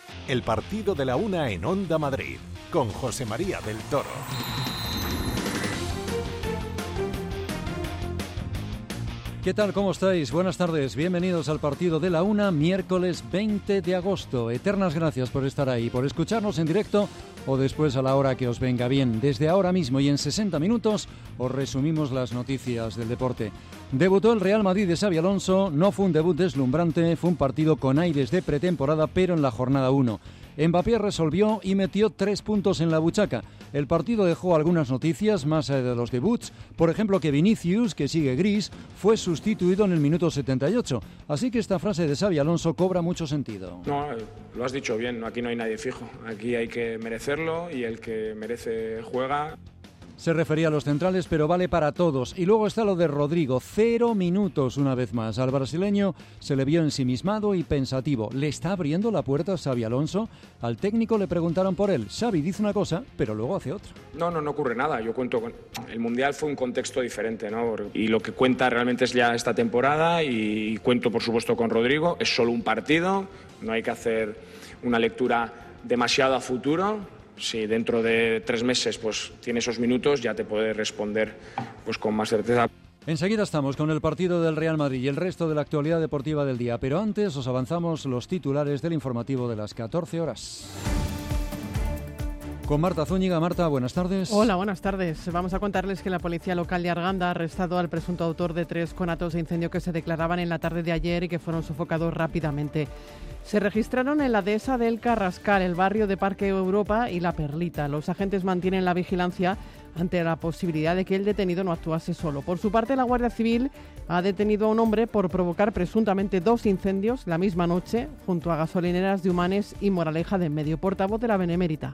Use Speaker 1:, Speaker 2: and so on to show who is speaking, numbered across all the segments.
Speaker 1: El partido de la una en Onda Madrid, con José María del Toro.
Speaker 2: ¿Qué tal? ¿Cómo estáis? Buenas tardes. Bienvenidos al partido de la una, miércoles 20 de agosto. Eternas gracias por estar ahí, por escucharnos en directo o después a la hora que os venga bien. Desde ahora mismo y en 60 minutos os resumimos las noticias del deporte. Debutó el Real Madrid de Xabi Alonso. No fue un debut deslumbrante, fue un partido con aires de pretemporada, pero en la jornada 1. Mbappé resolvió y metió 3 puntos en la buchaca. El partido dejó algunas noticias más allá de los debuts. Por ejemplo, que Vinicius, que sigue gris, fue sustituido en el minuto 78. Así que esta frase de Xabi Alonso cobra mucho sentido.
Speaker 3: No, lo has dicho bien, aquí no hay nadie fijo. Aquí hay que merecerlo y el que merece juega.
Speaker 2: Se refería a los centrales, pero vale para todos. Y luego está lo de Rodrigo, 0 minutos una vez más. Al brasileño se le vio ensimismado y pensativo. ¿Le está abriendo la puerta a Xabi Alonso? Al técnico le preguntaron por él. Xavi dice una cosa, pero luego hace otra.
Speaker 3: No ocurre nada. Yo cuento con... El Mundial fue un contexto diferente, ¿no? Y lo que cuenta realmente es ya esta temporada y cuento, por supuesto, con Rodrigo. Es solo un partido, no hay que hacer una lectura demasiado a futuro. Si dentro de 3 meses pues tiene esos minutos, ya te puede responder pues con más certeza.
Speaker 2: Enseguida estamos con el partido del Real Madrid y el resto de la actualidad deportiva del día, pero antes os avanzamos los titulares del informativo de las 14 horas. Con Marta Zúñiga. Marta, buenas tardes.
Speaker 4: Hola, buenas tardes. Vamos a contarles que la policía local de Arganda ha arrestado al presunto autor de 3 conatos de incendio que se declaraban en la tarde de ayer y que fueron sofocados rápidamente. Se registraron en la dehesa del Carrascal, el barrio de Parque Europa y La Perlita. Los agentes mantienen la vigilancia ante la posibilidad de que el detenido no actuase solo. Por su parte, la Guardia Civil ha detenido a un hombre por provocar presuntamente 2 incendios la misma noche junto a gasolineras de Humanes y Moraleja de Enmedio. Portavoz de la Benemérita.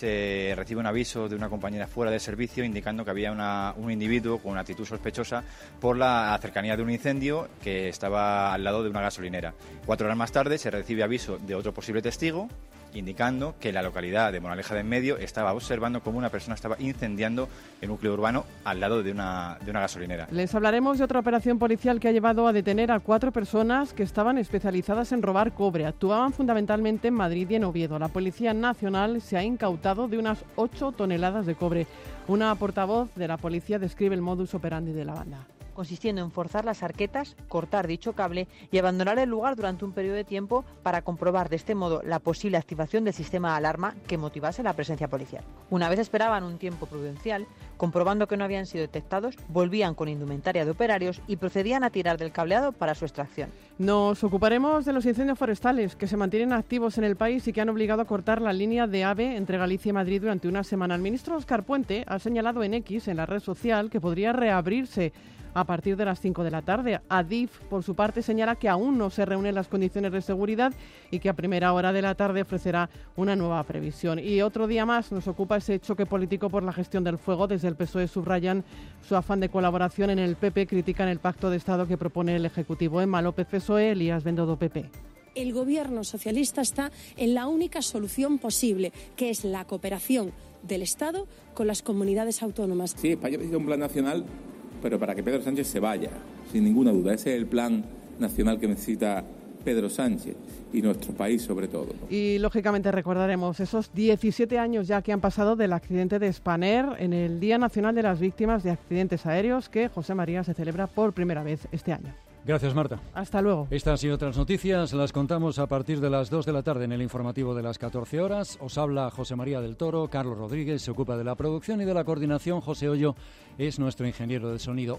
Speaker 5: Se recibe un aviso de una compañera fuera de servicio indicando que había un individuo con una actitud sospechosa por la cercanía de un incendio que estaba al lado de una gasolinera. 4 horas más tarde se recibe aviso de otro posible testigo indicando que la localidad de Moraleja de Enmedio estaba observando cómo una persona estaba incendiando el núcleo urbano al lado de una gasolinera.
Speaker 4: Les hablaremos de otra operación policial que ha llevado a detener a 4 personas que estaban especializadas en robar cobre. Actuaban fundamentalmente en Madrid y en Oviedo. La Policía Nacional se ha incautado de unas 8 toneladas de cobre. Una portavoz de la policía describe el modus operandi de la banda.
Speaker 6: Consistiendo en forzar las arquetas, cortar dicho cable y abandonar el lugar durante un periodo de tiempo para comprobar de este modo la posible activación del sistema de alarma que motivase la presencia policial. Una vez esperaban un tiempo prudencial, comprobando que no habían sido detectados, volvían con indumentaria de operarios y procedían a tirar del cableado para su extracción.
Speaker 4: Nos ocuparemos de los incendios forestales que se mantienen activos en el país y que han obligado a cortar la línea de AVE entre Galicia y Madrid durante una semana. El ministro Óscar Puente ha señalado en X, en la red social, que podría reabrirse a partir de las 5 de la tarde. Adif, por su parte, señala que aún no se reúnen las condiciones de seguridad y que a primera hora de la tarde ofrecerá una nueva previsión. Y otro día más nos ocupa ese choque político por la gestión del fuego. Desde el PSOE subrayan su afán de colaboración. En el PP critican el pacto de Estado que propone el Ejecutivo. Emma López, PSOE, Elías Bendodo, PP.
Speaker 7: El gobierno socialista está en la única solución posible, que es la cooperación del Estado con las comunidades autónomas.
Speaker 8: Sí, España necesita un plan nacional, pero para que Pedro Sánchez se vaya, sin ninguna duda. Ese es el plan nacional que necesita Pedro Sánchez y nuestro país sobre todo.
Speaker 4: Y lógicamente recordaremos esos 17 años ya que han pasado del accidente de Spanair en el Día Nacional de las Víctimas de Accidentes Aéreos, que José María se celebra por primera vez este año.
Speaker 2: Gracias, Marta.
Speaker 4: Hasta luego.
Speaker 2: Estas y otras noticias las contamos a partir de las 2 de la tarde en el informativo de las 14 horas. Os habla José María del Toro. Carlos Rodríguez se ocupa de la producción y de la coordinación. José Hoyo es nuestro ingeniero del sonido.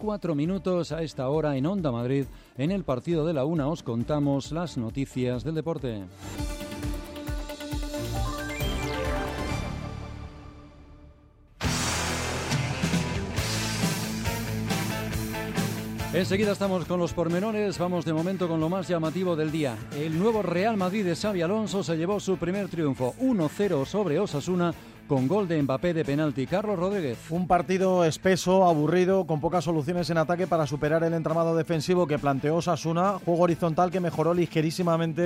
Speaker 2: 1:04 a esta hora en Onda Madrid. En el partido de la una os contamos las noticias del deporte. Enseguida estamos con los pormenores, vamos de momento con lo más llamativo del día. El nuevo Real Madrid de Xabi Alonso se llevó su primer triunfo, 1-0 sobre Osasuna, con gol de Mbappé de penalti. Carlos Rodríguez.
Speaker 9: Un partido espeso, aburrido, con pocas soluciones en ataque para superar el entramado defensivo que planteó Osasuna, juego horizontal que mejoró ligerísimamente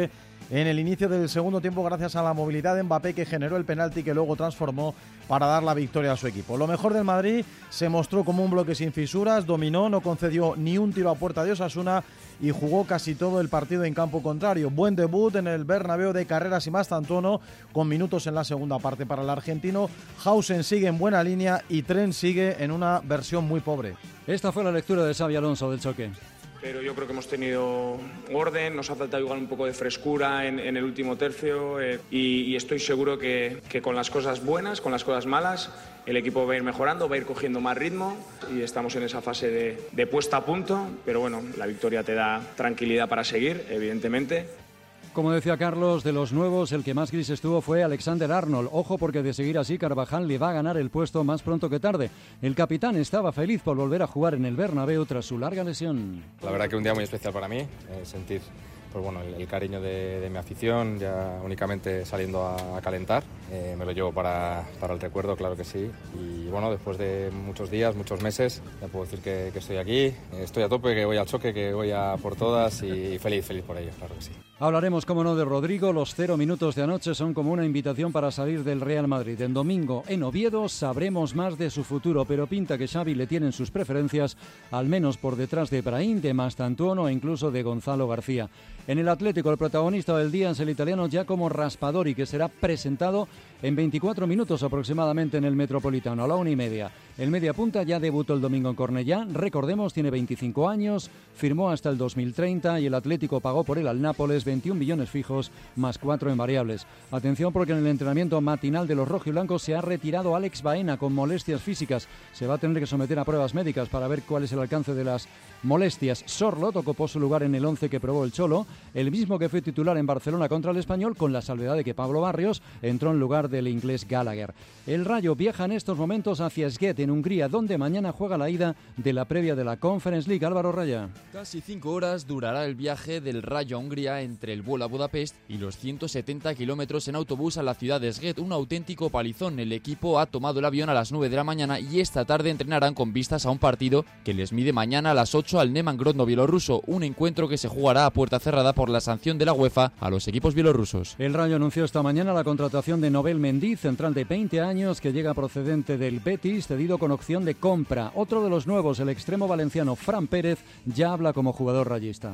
Speaker 9: en el inicio del segundo tiempo gracias a la movilidad de Mbappé, que generó el penalti que luego transformó para dar la victoria a su equipo. Lo mejor del Madrid se mostró como un bloque sin fisuras, dominó, no concedió ni un tiro a puerta de Osasuna y jugó casi todo el partido en campo contrario. Buen debut en el Bernabéu de Carreras y Mastantuono, con minutos en la segunda parte para el argentino. Hausen sigue en buena línea y Trent sigue en una versión muy pobre.
Speaker 2: Esta fue la lectura de Xabi Alonso del choque.
Speaker 3: Pero yo creo que hemos tenido orden, nos ha faltado igual un poco de frescura en el último tercio y estoy seguro que con las cosas buenas, con las cosas malas, el equipo va a ir mejorando, va a ir cogiendo más ritmo y estamos en esa fase de puesta a punto, pero bueno, la victoria te da tranquilidad para seguir, evidentemente.
Speaker 2: Como decía Carlos, de los nuevos, el que más gris estuvo fue Alexander-Arnold. Ojo, porque de seguir así, Carvajal le va a ganar el puesto más pronto que tarde. El capitán estaba feliz por volver a jugar en el Bernabéu tras su larga lesión.
Speaker 10: La verdad que un día muy especial para mí, sentir pues bueno, el cariño de mi afición, ya únicamente saliendo a calentar. Me lo llevo para el recuerdo, claro que sí. Y bueno, después de muchos días, muchos meses, ya puedo decir que estoy aquí. Estoy a tope, que voy al choque, que voy a por todas y feliz por ello, claro que sí.
Speaker 2: Hablaremos, como no, de Rodrigo. Los 0 minutos de anoche son como una invitación para salir del Real Madrid. En domingo, en Oviedo, sabremos más de su futuro, pero pinta que Xavi le tienen sus preferencias, al menos por detrás de Brahim, de Mastantuono e incluso de Gonzalo García. En el Atlético, el protagonista del día es el italiano Giacomo Raspadori, que será presentado en 24 minutos aproximadamente en el Metropolitano, a la 1:30. El mediapunta ya debutó el domingo en Cornellá. Recordemos, tiene 25 años, firmó hasta el 2030 y el Atlético pagó por él al Nápoles 21 millones fijos más 4 en variables. Atención, porque en el entrenamiento matinal de los rojiblancos se ha retirado Alex Baena con molestias físicas. Se va a tener que someter a pruebas médicas para ver cuál es el alcance de las molestias. Sorloth ocupó su lugar en el 11 que probó el Cholo, el mismo que fue titular en Barcelona contra el Español, con la salvedad de que Pablo Barrios entró en lugar del inglés Gallagher. El Rayo viaja en estos momentos hacia Szeged, en Hungría, donde mañana juega la ida de la previa de la Conference League. Álvaro Raya.
Speaker 11: Casi 5 horas durará el viaje del Rayo a Hungría entre el vuelo a Budapest y los 170 kilómetros en autobús a la ciudad de Szeged. Un auténtico palizón. El equipo ha tomado el avión a las 9 de la mañana y esta tarde entrenarán con vistas a un partido que les mide mañana a las 8 al Neman Grodno bielorruso. Un encuentro que se jugará a puerta cerrada por la sanción de la UEFA a los equipos bielorrusos.
Speaker 2: El Rayo anunció esta mañana la contratación de Nobel Mendy, central de 20 años que llega procedente del Betis, cedido con opción de compra. Otro de los nuevos, el extremo valenciano Fran Pérez, ya habla como jugador rayista.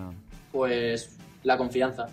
Speaker 12: Pues la confianza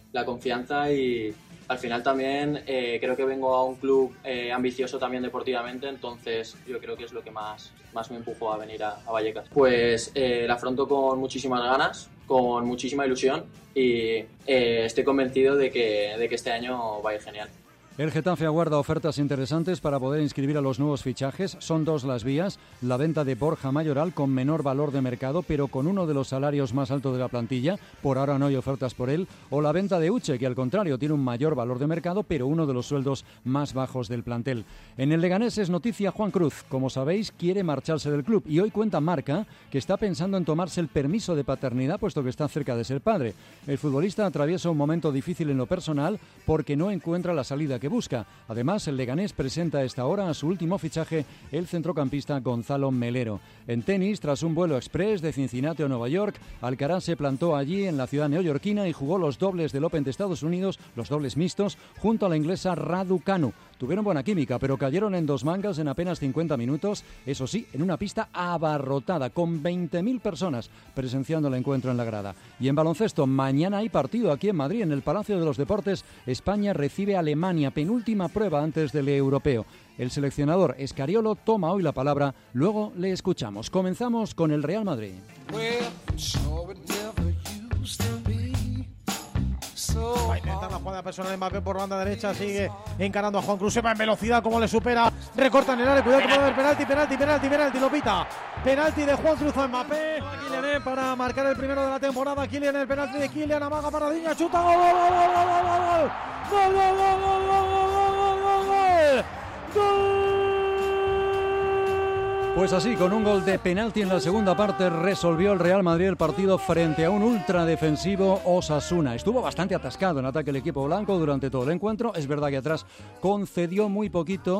Speaker 12: y al final también creo que vengo a un club ambicioso también deportivamente, entonces yo creo que es lo que más me empujó a venir a Vallecas. Pues la afronto con muchísimas ganas, con muchísima ilusión y estoy convencido de que este año va a ir genial.
Speaker 2: El Getafe aguarda ofertas interesantes para poder inscribir a los nuevos fichajes. Son 2 las vías: la venta de Borja Mayoral, con menor valor de mercado, pero con uno de los salarios más altos de la plantilla. Por ahora no hay ofertas por él. O la venta de Uche, que al contrario tiene un mayor valor de mercado, pero uno de los sueldos más bajos del plantel. En el Leganés es noticia Juan Cruz. Como sabéis, quiere marcharse del club y hoy cuenta Marca que está pensando en tomarse el permiso de paternidad, puesto que está cerca de ser padre. El futbolista atraviesa un momento difícil en lo personal porque no encuentra la salida que busca. Además, el Leganés presenta a esta hora a su último fichaje, el centrocampista Gonzalo Melero. En tenis, tras un vuelo express de Cincinnati a Nueva York, Alcaraz se plantó allí en la ciudad neoyorquina y jugó los dobles del Open de Estados Unidos, los dobles mixtos, junto a la inglesa Raducanu. Tuvieron buena química, pero cayeron en 2 mangas en apenas 50 minutos, eso sí, en una pista abarrotada, con 20.000 personas presenciando el encuentro en la grada. Y en baloncesto, mañana hay partido aquí en Madrid, en el Palacio de los Deportes. España recibe a Alemania, penúltima prueba antes del europeo. El seleccionador Escariolo toma hoy la palabra, luego le escuchamos. Comenzamos con el Real Madrid.
Speaker 9: Va a intentar la jugada personal de Mbappé por banda derecha, sigue encarando a Juan Cruz, se va en velocidad, como le supera, recorta en el área, cuidado que puede haber penalti, lo pita. Penalti de Juan Cruz a Mbappé. Kylian para marcar el primero de la temporada. Kylian, el penalti de Kylian, amaga para Diña, chuta, gol.
Speaker 2: Pues así, con un gol de penalti en la segunda parte, resolvió el Real Madrid el partido frente a un ultradefensivo Osasuna. Estuvo bastante atascado en ataque el equipo blanco durante todo el encuentro. Es verdad que atrás concedió muy poquito,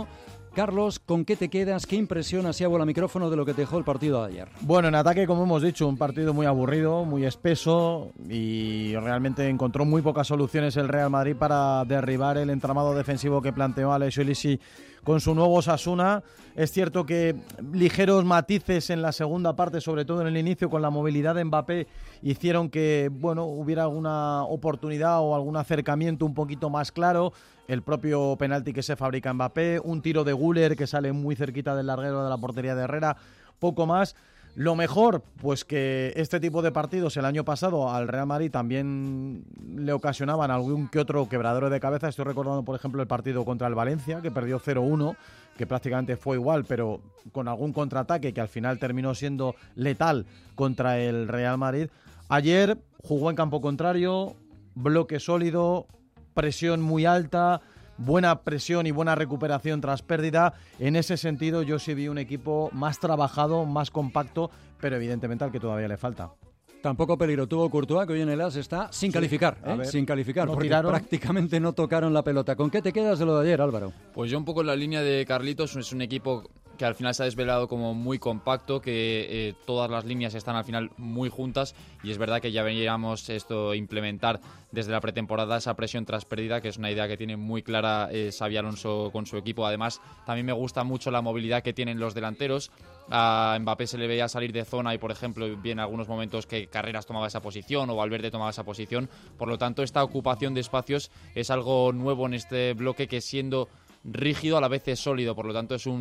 Speaker 2: Carlos, ¿con qué te quedas? ¿Qué impresión así a bola micrófono de lo que te dejó el partido de ayer?
Speaker 9: Bueno, en ataque, como hemos dicho, un partido muy aburrido, muy espeso y realmente encontró muy pocas soluciones el Real Madrid para derribar el entramado defensivo que planteó Alessio Lisi con su nuevo Osasuna. Es cierto que ligeros matices en la segunda parte, sobre todo en el inicio, con la movilidad de Mbappé, hicieron que hubiera alguna oportunidad o algún acercamiento un poquito más claro. El propio penalti que se fabrica Mbappé, un tiro de Güler que sale muy cerquita del larguero de la portería de Herrera, poco más. Lo mejor, pues que este tipo de partidos el año pasado al Real Madrid también le ocasionaban algún que otro quebradero de cabeza. Estoy recordando, por ejemplo, el partido contra el Valencia, que perdió 0-1, que prácticamente fue igual, pero con algún contraataque que al final terminó siendo letal contra el Real Madrid. Ayer jugó en campo contrario, bloque sólido, presión muy alta, buena presión y buena recuperación tras pérdida. En ese sentido yo sí vi un equipo más trabajado, más compacto, pero evidentemente al que todavía le falta.
Speaker 2: Tampoco peligro tuvo Courtois, que hoy en el AS está sin calificar, sin calificar, no porque tiraron. Prácticamente no tocaron la pelota. ¿Con qué te quedas de lo de ayer, Álvaro?
Speaker 11: Pues yo un poco en la línea de Carlitos, es un equipo que al final se ha desvelado como muy compacto, que todas las líneas están al final muy juntas, y es verdad que ya veníamos esto implementar desde la pretemporada esa presión tras pérdida, que es una idea que tiene muy clara Xabi Alonso con su equipo. Además, también me gusta mucho la movilidad que tienen los delanteros. A Mbappé se le veía salir de zona y, por ejemplo, vi en algunos momentos que Carreras tomaba esa posición o Valverde tomaba esa posición. Por lo tanto, esta ocupación de espacios es algo nuevo en este bloque, que siendo rígido a la vez es sólido, por lo tanto es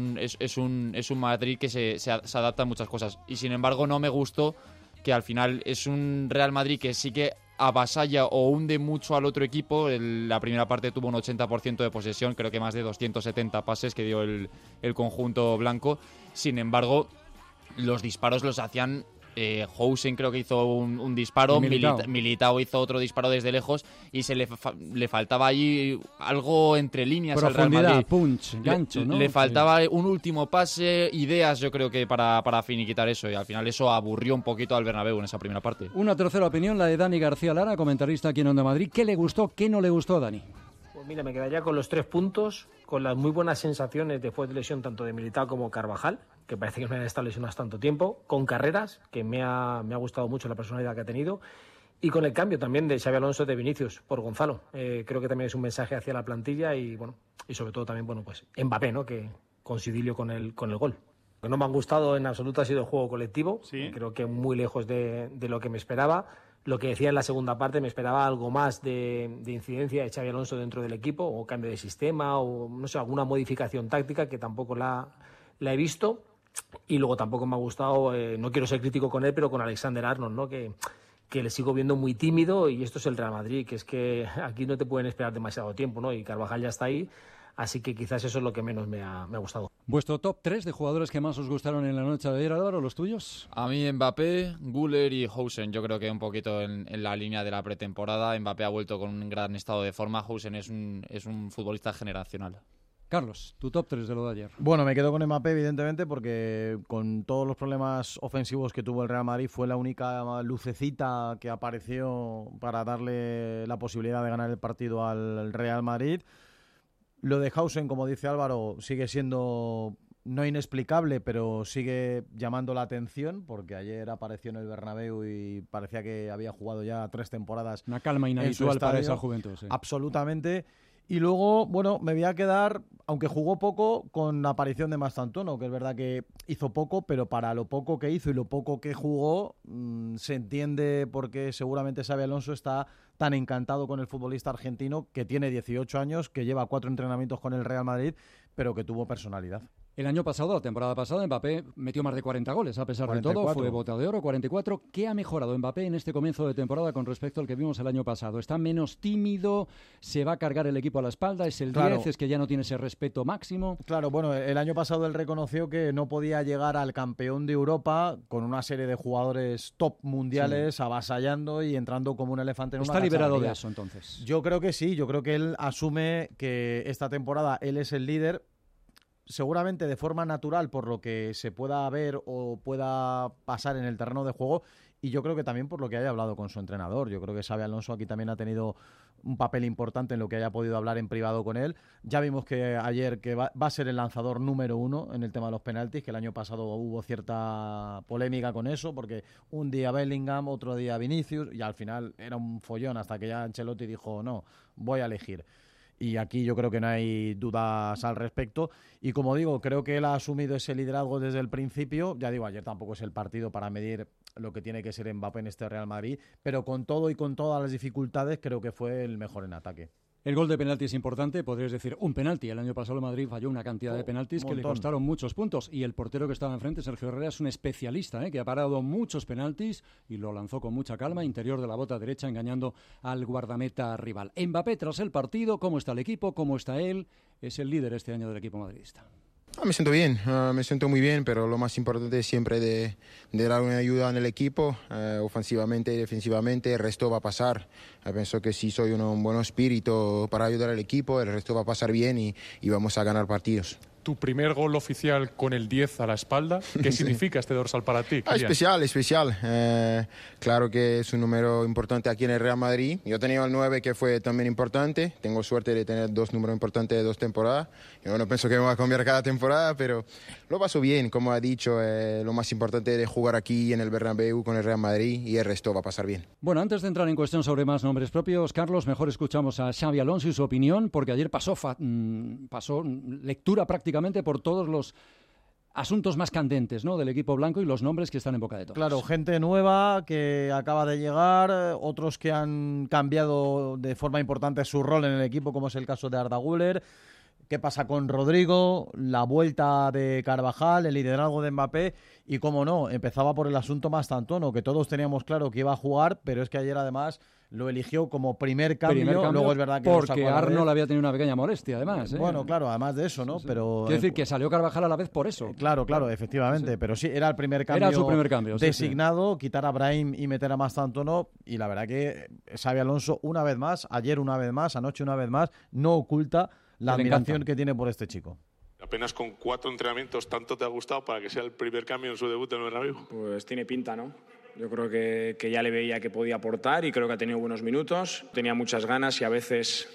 Speaker 11: un Madrid que se adapta a muchas cosas. Y sin embargo no me gustó que al final es un Real Madrid que sí que avasalla o hunde mucho al otro equipo. La primera parte tuvo un 80% de posesión, creo que más de 270 pases que dio el conjunto blanco. Sin embargo, los disparos los hacían Housen, creo que hizo un disparo, Militao hizo otro disparo desde lejos, y se le faltaba ahí algo entre líneas al Real Madrid.
Speaker 2: Punch, gancho, ¿no?
Speaker 11: Le faltaba un último pase, ideas, yo creo que para finiquitar eso, y al final eso aburrió un poquito al Bernabéu en esa primera parte.
Speaker 2: Una tercera opinión, la de Dani García Lara, comentarista aquí en Onda Madrid. ¿Qué le gustó, qué no le gustó a Dani?
Speaker 13: Pues mira, me quedaría con los 3 puntos, con las muy buenas sensaciones después de lesión tanto de Militao como Carvajal, que parece que no han estado lesionados tanto tiempo, con Carreras, que me ha gustado mucho la personalidad que ha tenido, y con el cambio también de Xabi Alonso de Vinicius por Gonzalo. Creo que también es un mensaje hacia la plantilla y sobre todo también pues Mbappé, ¿no?, que coincidió con el gol. Lo que no me ha gustado en absoluto ha sido el juego colectivo, sí. Creo que muy lejos de lo que me esperaba. Lo que decía en la segunda parte, me esperaba algo más de incidencia de Xabi Alonso dentro del equipo, o cambio de sistema, o no sé, alguna modificación táctica, que tampoco la he visto. Y luego tampoco me ha gustado, no quiero ser crítico con él, pero con Alexander Arnold, ¿no?, que le sigo viendo muy tímido, y esto es el Real Madrid, que es que aquí no te pueden esperar demasiado tiempo, ¿no? Y Carvajal ya está ahí, así que quizás eso es lo que menos me ha gustado.
Speaker 2: ¿Vuestro top 3 de jugadores que más os gustaron en la noche de ayer, Álvaro, los tuyos?
Speaker 11: A mí Mbappé, Güler y Housen, yo creo que un poquito en la línea de la pretemporada. Mbappé ha vuelto con un gran estado de forma, Housen es un futbolista generacional.
Speaker 2: Carlos, tu top 3 de lo de ayer.
Speaker 9: Bueno, me quedo con Mbappé, evidentemente, porque con todos los problemas ofensivos que tuvo el Real Madrid, fue la única lucecita que apareció para darle la posibilidad de ganar el partido al Real Madrid. Lo de Housen, como dice Álvaro, sigue siendo no inexplicable, pero sigue llamando la atención, porque ayer apareció en el Bernabéu y parecía que había jugado ya 3 temporadas.
Speaker 2: Una calma inhabitual para esa juventud. Sí.
Speaker 9: Absolutamente. Y luego, me voy a quedar, aunque jugó poco, con la aparición de Mastantuono, que es verdad que hizo poco, pero para lo poco que hizo y lo poco que jugó, se entiende por qué seguramente Xabi Alonso está tan encantado con el futbolista argentino, que tiene 18 años, que lleva 4 entrenamientos con el Real Madrid, pero que tuvo personalidad.
Speaker 2: El año pasado, la temporada pasada, Mbappé metió más de 40 goles, a pesar 44. De todo, fue bota de oro, 44. ¿Qué ha mejorado Mbappé en este comienzo de temporada con respecto al que vimos el año pasado? ¿Está menos tímido? ¿Se va a cargar el equipo a la espalda? ¿Es el 10? ¿Es que ya no tiene ese respeto máximo?
Speaker 9: Claro, el año pasado él reconoció que no podía llegar al campeón de Europa con una serie de jugadores top mundiales, avasallando y entrando como un elefante en una
Speaker 2: cacharrería. ¿Está liberado de eso, entonces?
Speaker 9: Yo creo que sí, yo creo que él asume que esta temporada él es el líder, seguramente de forma natural por lo que se pueda ver o pueda pasar en el terreno de juego, y yo creo que también por lo que haya hablado con su entrenador. Yo creo que Xabi Alonso aquí también ha tenido un papel importante en lo que haya podido hablar en privado con él. Ya vimos que ayer que va a ser el lanzador número 1 en el tema de los penaltis, que el año pasado hubo cierta polémica con eso, porque un día Bellingham, otro día Vinicius, y al final era un follón hasta que ya Ancelotti dijo, no, voy a elegir. Y aquí yo creo que no hay dudas al respecto. Y como digo, creo que él ha asumido ese liderazgo desde el principio. Ya digo, ayer tampoco es el partido para medir lo que tiene que ser Mbappé en este Real Madrid, pero con todo y con todas las dificultades creo que fue el mejor en ataque.
Speaker 2: El gol de penalti es importante, podrías decir un penalti. El año pasado el Madrid falló una cantidad de penaltis que le costaron muchos puntos. Y el portero que estaba enfrente, Sergio Herrera, es un especialista, que ha parado muchos penaltis y lo lanzó con mucha calma, interior de la bota derecha, engañando al guardameta rival. Mbappé, tras el partido, ¿cómo está el equipo? ¿Cómo está él? Es el líder este año del equipo madridista.
Speaker 14: Me siento bien, me siento muy bien, pero lo más importante es siempre de dar una ayuda en el equipo, ofensivamente y defensivamente. El resto va a pasar. Pienso que si soy un buen espíritu para ayudar al equipo, el resto va a pasar bien y vamos a ganar partidos.
Speaker 15: Tu primer gol oficial con el 10 a la espalda, ¿qué significa este dorsal para ti?
Speaker 14: Especial. Claro que es un número importante aquí en el Real Madrid. Yo tenía el 9 que fue también importante. Tengo suerte de tener 2 números importantes de 2 temporadas. Yo no pienso que me va a cambiar cada temporada, pero lo paso bien. Como ha dicho, lo más importante es jugar aquí en el Bernabéu con el Real Madrid y el resto va a pasar bien.
Speaker 2: Bueno, antes de entrar en cuestión sobre más nombres propios, Carlos, mejor escuchamos a Xabi Alonso y su opinión, porque ayer pasó lectura prácticamente por todos los asuntos más candentes, ¿no?, del equipo blanco y los nombres que están en boca de todos.
Speaker 9: Claro, gente nueva que acaba de llegar, otros que han cambiado de forma importante su rol en el equipo, como es el caso de Arda Güler. ¿Qué pasa con Rodrigo? La vuelta de Carvajal, el liderazgo de Mbappé y, cómo no, empezaba por el asunto más tantono, que todos teníamos claro que iba a jugar, pero es que ayer además lo eligió como primer cambio. Luego es verdad que
Speaker 2: porque Arnold había tenido una pequeña molestia, además.
Speaker 9: Bueno, claro, además de eso, ¿no?
Speaker 2: Sí.
Speaker 9: Pero
Speaker 2: quiero decir que salió Carvajal a la vez por eso.
Speaker 9: Claro, efectivamente, sí. Pero sí, era el primer cambio.
Speaker 2: Era su primer cambio,
Speaker 9: designado, sí. Quitar a Brahim y meter a Mastantuono, y la verdad que Xabi Alonso una vez más, ayer una vez más, anoche una vez más, no oculta la admiración que tiene por este chico.
Speaker 16: Apenas con 4 entrenamientos, ¿tanto te ha gustado para que sea el primer cambio en su debut en el Bernabéu?
Speaker 3: Pues tiene pinta, ¿no? Yo creo que ya le veía que podía aportar y creo que ha tenido buenos minutos. Tenía muchas ganas y a veces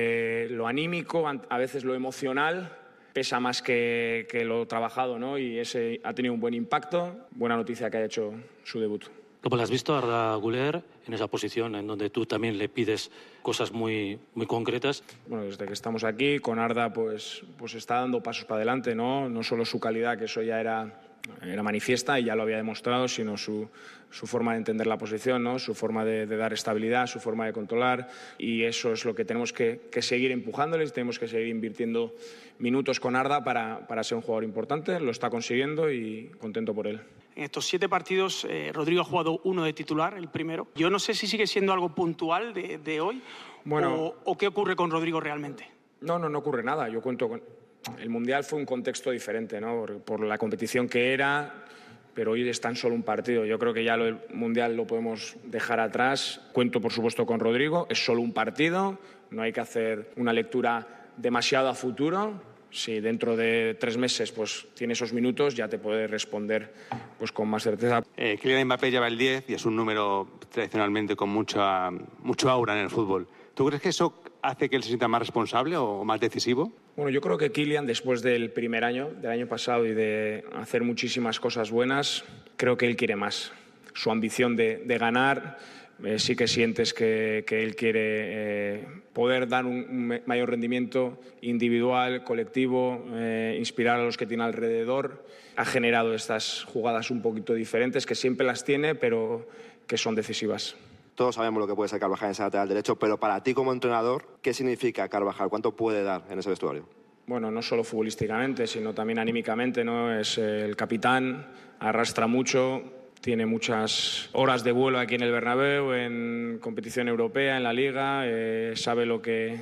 Speaker 3: lo anímico, a veces lo emocional pesa más que lo trabajado, ¿no? Y ese ha tenido un buen impacto. Buena noticia que haya hecho su debut.
Speaker 17: ¿Cómo lo has visto, Arda Güler, en esa posición en donde tú también le pides cosas muy concretas?
Speaker 3: Bueno, desde que estamos aquí, con Arda pues está dando pasos para adelante, ¿no? No solo su calidad, que eso ya era manifiesta y ya lo había demostrado, sino su forma de entender la posición, ¿no? Su forma de dar estabilidad, su forma de controlar, y eso es lo que tenemos que seguir empujándoles, tenemos que seguir invirtiendo minutos con Arda para ser un jugador importante. Lo está consiguiendo y contento por él.
Speaker 18: En estos 7 partidos, Rodrigo ha jugado 1 de titular, el primero. Yo no sé si sigue siendo algo puntual de hoy, bueno, o qué ocurre con Rodrigo realmente.
Speaker 3: No ocurre nada. Yo cuento con... El Mundial fue un contexto diferente, ¿no? Por la competición que era, pero hoy es tan solo un partido. Yo creo que ya el Mundial lo podemos dejar atrás. Cuento, por supuesto, con Rodrigo. Es solo un partido. No hay que hacer una lectura demasiado a futuro. Si dentro de 3 meses pues tiene esos minutos, ya te puede responder pues con más certeza.
Speaker 19: Kylian Mbappé lleva el 10 y es un número tradicionalmente con mucho aura en el fútbol. ¿Tú crees que eso hace que él se sienta más responsable o más decisivo?
Speaker 3: Bueno, yo creo que Kylian, después del primer año, del año pasado, y de hacer muchísimas cosas buenas, creo que él quiere más. Su ambición de ganar, sí que sientes que él quiere poder dar un mayor rendimiento individual, colectivo, inspirar a los que tiene alrededor. Ha generado estas jugadas un poquito diferentes, que siempre las tiene, pero que son decisivas.
Speaker 20: Todos sabemos lo que puede ser Carvajal en ese lateral derecho, pero para ti como entrenador, ¿qué significa Carvajal? ¿Cuánto puede dar en ese vestuario?
Speaker 3: Bueno, no solo futbolísticamente, sino también anímicamente, ¿no? Es el capitán, arrastra mucho, tiene muchas horas de vuelo aquí en el Bernabéu, en competición europea, en la Liga, sabe lo que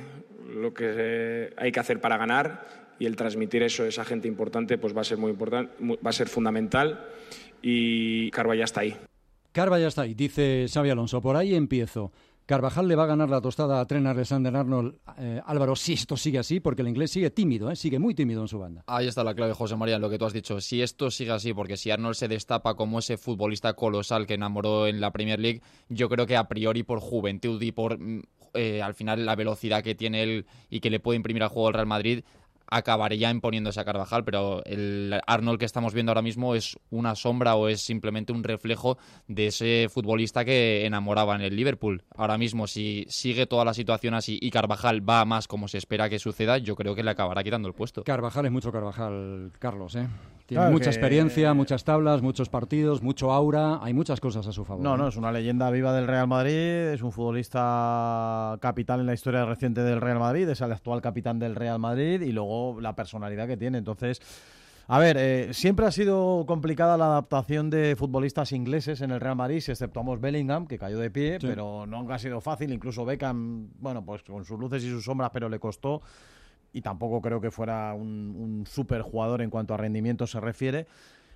Speaker 3: hay que hacer para ganar, y el transmitir eso a esa gente importante pues va a ser muy importante, va a ser fundamental, y Carvajal ya está ahí.
Speaker 2: Carvajal ya está ahí, dice Xabi Alonso. Por ahí empiezo. Carvajal le va a ganar la tostada a Trent Alexander-Arnold, Álvaro, si esto sigue así, porque el inglés sigue tímido, sigue muy tímido en su banda.
Speaker 11: Ahí está la clave, José María, en lo que tú has dicho. Si esto sigue así, porque si Arnold se destapa como ese futbolista colosal que enamoró en la Premier League, yo creo que a priori por juventud y por al final la velocidad que tiene él y que le puede imprimir al juego al Real Madrid, acabaría imponiéndose a Carvajal, pero el Arnold que estamos viendo ahora mismo es una sombra o es simplemente un reflejo de ese futbolista que enamoraba en el Liverpool. Ahora mismo, si sigue toda la situación así y Carvajal va más como se espera que suceda, yo creo que le acabará quitando el puesto.
Speaker 2: Carvajal es mucho Carvajal, Carlos, Tiene mucha experiencia, muchas tablas, muchos partidos, mucho aura, hay muchas cosas a su favor.
Speaker 9: No, es una leyenda viva del Real Madrid, es un futbolista capital en la historia reciente del Real Madrid, es el actual capitán del Real Madrid y luego la personalidad que tiene. Entonces, a ver, siempre ha sido complicada la adaptación de futbolistas ingleses en el Real Madrid, si exceptuamos Bellingham, que cayó de pie, sí, pero nunca ha sido fácil. Incluso Beckham, bueno, pues con sus luces y sus sombras, pero le costó. Y tampoco creo que fuera un super jugador en cuanto a rendimiento se refiere.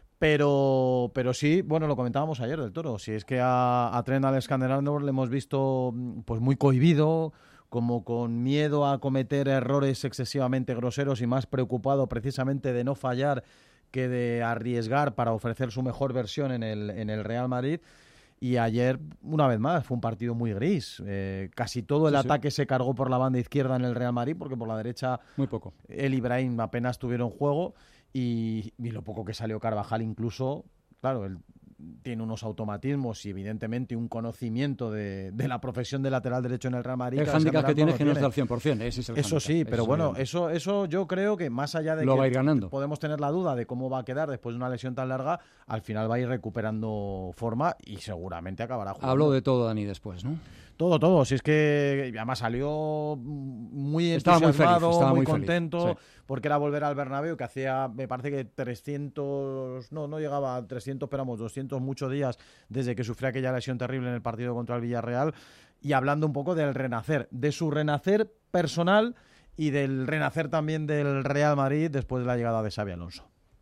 Speaker 9: Pero sí, bueno, lo comentábamos ayer del Toro. Si es que a Trent Alexander-Arnold le hemos visto pues muy cohibido, como con miedo a cometer errores excesivamente groseros y más preocupado precisamente de no fallar que de arriesgar para ofrecer su mejor versión en el Real Madrid. Y ayer, una vez más, fue un partido muy gris. Casi todo el ataque se cargó por la banda izquierda en el Real Madrid, porque por la derecha
Speaker 2: muy poco.
Speaker 9: Él y Brahim apenas tuvieron juego, y lo poco que salió Carvajal incluso, claro, él tiene unos automatismos y evidentemente un conocimiento de la profesión de lateral derecho en el Real Madrid.
Speaker 2: El hándicap que tiene es que no es del 100%, ese es el
Speaker 9: eso sí, pero bueno, eso yo creo que más allá de
Speaker 2: lo
Speaker 9: que
Speaker 2: va a ir ganando.
Speaker 9: Podemos tener la duda de cómo va a quedar después de una lesión tan larga, al final va a ir recuperando forma y seguramente acabará jugando.
Speaker 2: Habló de todo Dani después, ¿no?
Speaker 9: Todo. Si es que además salió muy entusiasmado, muy contento, sí, porque era volver al Bernabéu, que hacía, me parece que 300, no llegaba a 300, pero 200 muchos días desde que sufrió aquella lesión terrible en el partido contra el Villarreal, y hablando un poco del renacer, de su renacer personal y del renacer también del Real Madrid después de la llegada de Xabi Alonso.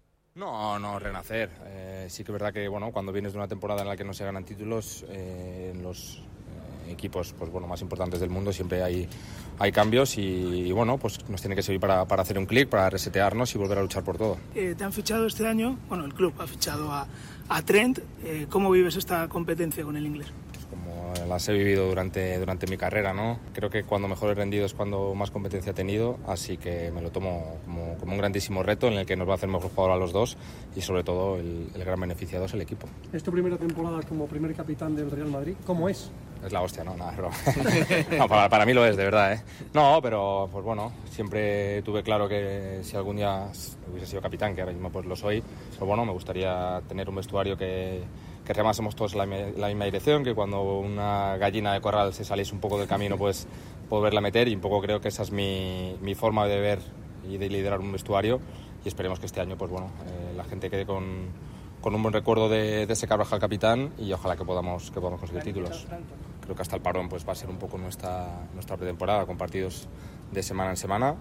Speaker 10: No, renacer. Sí que es verdad que cuando vienes de una temporada en la que no se ganan títulos, en los equipos más importantes del mundo siempre hay cambios y pues nos tiene que servir para hacer un clic, para resetearnos y volver a luchar por todo.
Speaker 18: Te han fichado este año, el club ha fichado a Trent. ¿Cómo vives esta competencia con el inglés?
Speaker 10: Como las he vivido durante mi carrera, ¿no? Creo que cuando mejor he rendido es cuando más competencia he tenido, así que me lo tomo como un grandísimo reto en el que nos va a hacer mejor jugador a los dos y sobre todo el gran beneficiado es el equipo.
Speaker 18: ¿Es tu primera temporada como primer capitán del Real Madrid? ¿Cómo es?
Speaker 10: Es la hostia, nada, es broma. No, para mí lo es, de verdad, No, pero siempre tuve claro que si algún día hubiese sido capitán, que ahora mismo pues lo soy, me gustaría tener un vestuario que remásemos todos en la misma dirección, que cuando una gallina de corral se saliese un poco del camino, pues poderla meter, y un poco creo que esa es mi forma de ver y de liderar un vestuario, y esperemos que este año la gente quede con un buen recuerdo de ese Carvajal capitán, y ojalá que podamos conseguir títulos. Creo que hasta el parón va a ser un poco nuestra pretemporada, con partidos de semana en semana,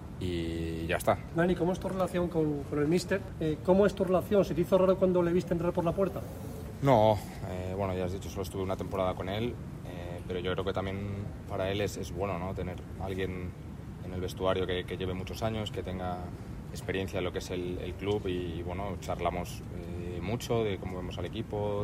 Speaker 10: y ya está.
Speaker 18: Dani, ¿cómo es tu relación con el míster? ¿Cómo es tu relación? ¿Se te hizo raro cuando le viste entrar por la puerta?
Speaker 10: No, ya has dicho, solo estuve una temporada con él, pero yo creo que también para él es bueno, ¿no? Tener a alguien en el vestuario que lleve muchos años, que tenga experiencia en lo que es el club, y charlamos mucho de cómo vemos al equipo,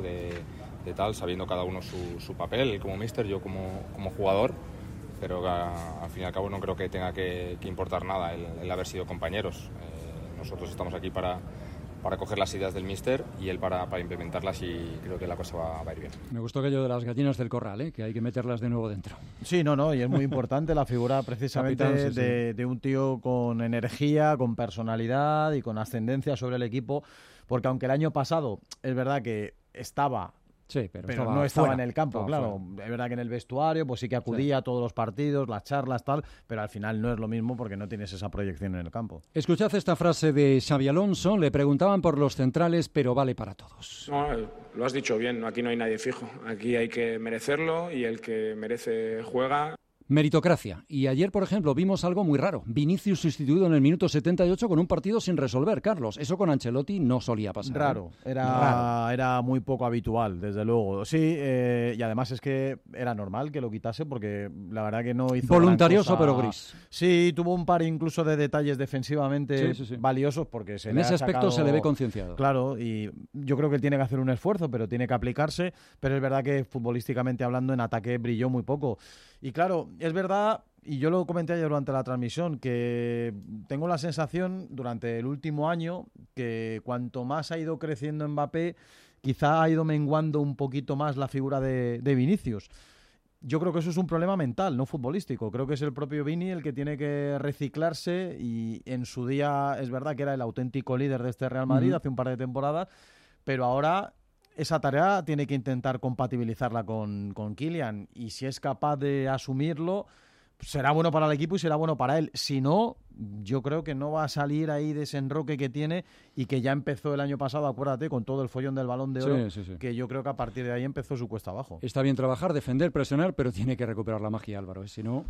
Speaker 10: de tal, sabiendo cada uno su papel, él como míster, yo como jugador, pero al fin y al cabo no creo que tenga que importar nada el haber sido compañeros. Nosotros estamos aquí para coger las ideas del míster y él para implementarlas, y creo que la cosa va a ir bien.
Speaker 2: Me gustó aquello de las gallinas del corral, que hay que meterlas de nuevo dentro.
Speaker 9: Sí, y es muy importante la figura precisamente capitán, sí. De un tío con energía, con personalidad y con ascendencia sobre el equipo, porque aunque el año pasado es verdad que estaba...
Speaker 2: Sí, pero
Speaker 9: no estaba
Speaker 2: fuera,
Speaker 9: en el campo, claro.
Speaker 2: Fuera.
Speaker 9: Es verdad que en el vestuario pues sí que acudía a todos los partidos, las charlas, tal, pero al final no es lo mismo porque no tienes esa proyección en el campo.
Speaker 2: Escuchad esta frase de Xabi Alonso, le preguntaban por los centrales, pero vale para todos.
Speaker 3: No, lo has dicho bien, aquí no hay nadie fijo, aquí hay que merecerlo y el que merece juega.
Speaker 2: Meritocracia. Y ayer, por ejemplo, vimos algo muy raro. Vinicius sustituido en el minuto 78 con un partido sin resolver, Carlos. Eso con Ancelotti no solía pasar.
Speaker 9: Raro. Era muy poco habitual, desde luego. Sí, y además es que era normal que lo quitase porque la verdad que no hizo
Speaker 2: voluntarioso,
Speaker 9: gran cosa.
Speaker 2: pero gris.
Speaker 9: Sí, tuvo un par incluso de detalles defensivamente valiosos porque
Speaker 2: en ese aspecto se le ve concienciado.
Speaker 9: Claro, y yo creo que él tiene que hacer un esfuerzo, pero tiene que aplicarse. Pero es verdad que futbolísticamente hablando en ataque brilló muy poco. Y claro, es verdad, y yo lo comenté ayer durante la transmisión, que tengo la sensación durante el último año que cuanto más ha ido creciendo Mbappé, quizá ha ido menguando un poquito más la figura de Vinicius. Yo creo que eso es un problema mental, no futbolístico. Creo que es el propio Vini el que tiene que reciclarse y en su día es verdad que era el auténtico líder de este Real Madrid hace un par de temporadas, pero ahora esa tarea tiene que intentar compatibilizarla con Kylian y si es capaz de asumirlo, será bueno para el equipo y será bueno para él. Si no, yo creo que no va a salir ahí de ese enroque que tiene y que ya empezó el año pasado, acuérdate, con todo el follón del Balón de Oro, que yo creo que a partir de ahí empezó su cuesta abajo.
Speaker 2: Está bien trabajar, defender, presionar, pero tiene que recuperar la magia, Álvaro, si no...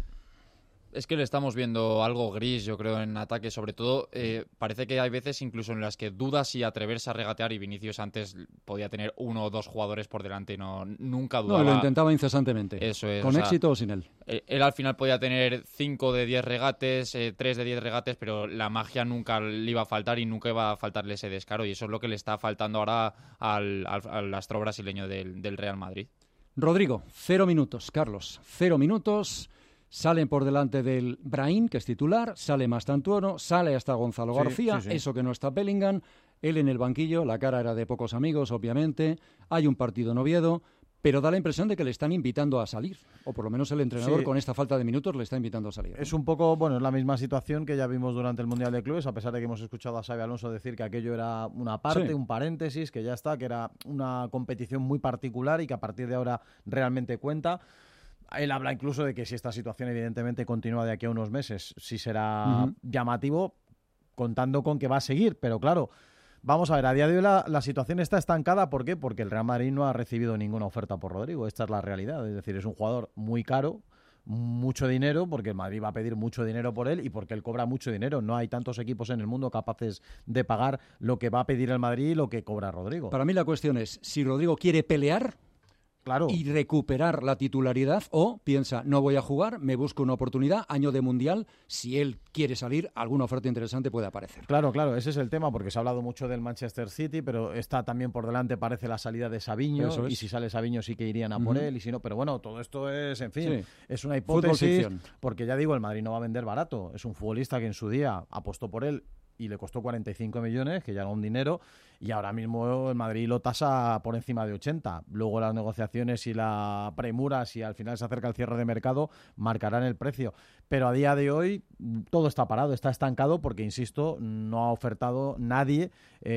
Speaker 11: Es que le estamos viendo algo gris, yo creo, en ataque. Sobre todo, parece que hay veces incluso en las que dudas si atreverse a regatear, y Vinicius antes podía tener 1 o 2 jugadores por delante, nunca dudaba.
Speaker 2: No, lo intentaba incesantemente.
Speaker 11: Eso es.
Speaker 2: Con éxito o sin él.
Speaker 11: Él al final podía tener 5 de 10 regates, 3 de 10 regates, pero la magia nunca le iba a faltar y nunca iba a faltarle ese descaro. Y eso es lo que le está faltando ahora al astro brasileño del Real Madrid.
Speaker 2: Rodrigo, 0 minutos. Carlos, 0 minutos. Salen por delante del Brahim, que es titular, sale Mastantuono, sale hasta Gonzalo García, eso que no está Bellingham, él en el banquillo, la cara era de pocos amigos, obviamente, hay un partido en Oviedo, pero da la impresión de que le están invitando a salir, o por lo menos el entrenador con esta falta de minutos le está invitando a salir, ¿no?
Speaker 9: Es un poco, bueno, es la misma situación que ya vimos durante el Mundial de Clubes, a pesar de que hemos escuchado a Xabi Alonso decir que aquello era una parte, un paréntesis, que ya está, que era una competición muy particular y que a partir de ahora realmente cuenta. Él habla incluso de que si esta situación evidentemente continúa de aquí a unos meses, sí será llamativo, contando con que va a seguir. Pero claro, vamos a ver, a día de hoy la situación está estancada. ¿Por qué? Porque el Real Madrid no ha recibido ninguna oferta por Rodrigo. Esta es la realidad. Es decir, es un jugador muy caro, mucho dinero, porque el Madrid va a pedir mucho dinero por él y porque él cobra mucho dinero. No hay tantos equipos en el mundo capaces de pagar lo que va a pedir el Madrid y lo que cobra Rodrigo.
Speaker 2: Para mí la cuestión es, si Rodrigo quiere pelear...
Speaker 9: Claro.
Speaker 2: Y recuperar la titularidad o piensa, no voy a jugar, me busco una oportunidad, año de Mundial, si él quiere salir, alguna oferta interesante puede aparecer.
Speaker 9: Claro, ese es el tema, porque se ha hablado mucho del Manchester City, pero está también por delante, parece la salida de Savinho, y si sale Savinho sí que irían a por él, y si no, pero bueno, todo esto es, en fin, es una hipótesis, porque ya digo, el Madrid no va a vender barato, es un futbolista que en su día apostó por él, y le costó 45 millones, que ya era un dinero, y ahora mismo el Madrid lo tasa por encima de 80. Luego las negociaciones y la premura, si al final se acerca el cierre de mercado, marcarán el precio. Pero a día de hoy todo está parado, está estancado, porque, insisto, no ha ofertado nadie,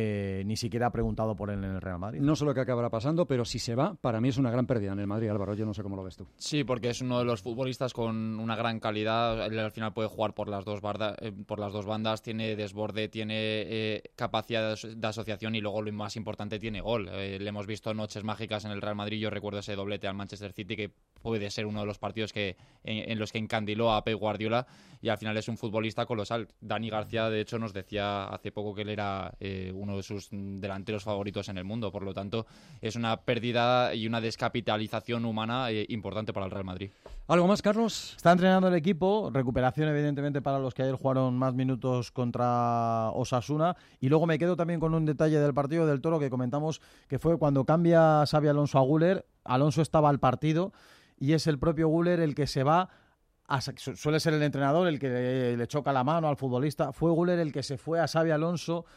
Speaker 9: ni siquiera ha preguntado por él en el Real Madrid.
Speaker 2: No sé lo que acabará pasando, pero si se va, para mí es una gran pérdida en el Madrid, Álvaro. Yo no sé cómo lo ves tú.
Speaker 11: Sí, porque es uno de los futbolistas con una gran calidad. Él al final puede jugar por las dos bandas, tiene desborde, tiene capacidad de asociación y luego lo más importante, tiene gol. Le hemos visto noches mágicas en el Real Madrid. Yo recuerdo ese doblete al Manchester City, que puede ser uno de los partidos en los que encandiló a Pep Guardiola, y al final es un futbolista colosal. Dani García, de hecho, nos decía hace poco que él era uno de sus delanteros favoritos en el mundo. Por lo tanto, es una pérdida y una descapitalización humana importante para el Real Madrid.
Speaker 2: ¿Algo más, Carlos?
Speaker 9: Está entrenando el equipo, recuperación evidentemente para los que ayer jugaron más minutos contra Osasuna, y luego me quedo también con un detalle del partido del Toro que comentamos, que fue cuando cambia Xabi Alonso a Güler. Alonso estaba al partido y es el propio Güler el que se va, suele ser el entrenador el que le choca la mano al futbolista, fue Güler el que se fue a Xabi Alonso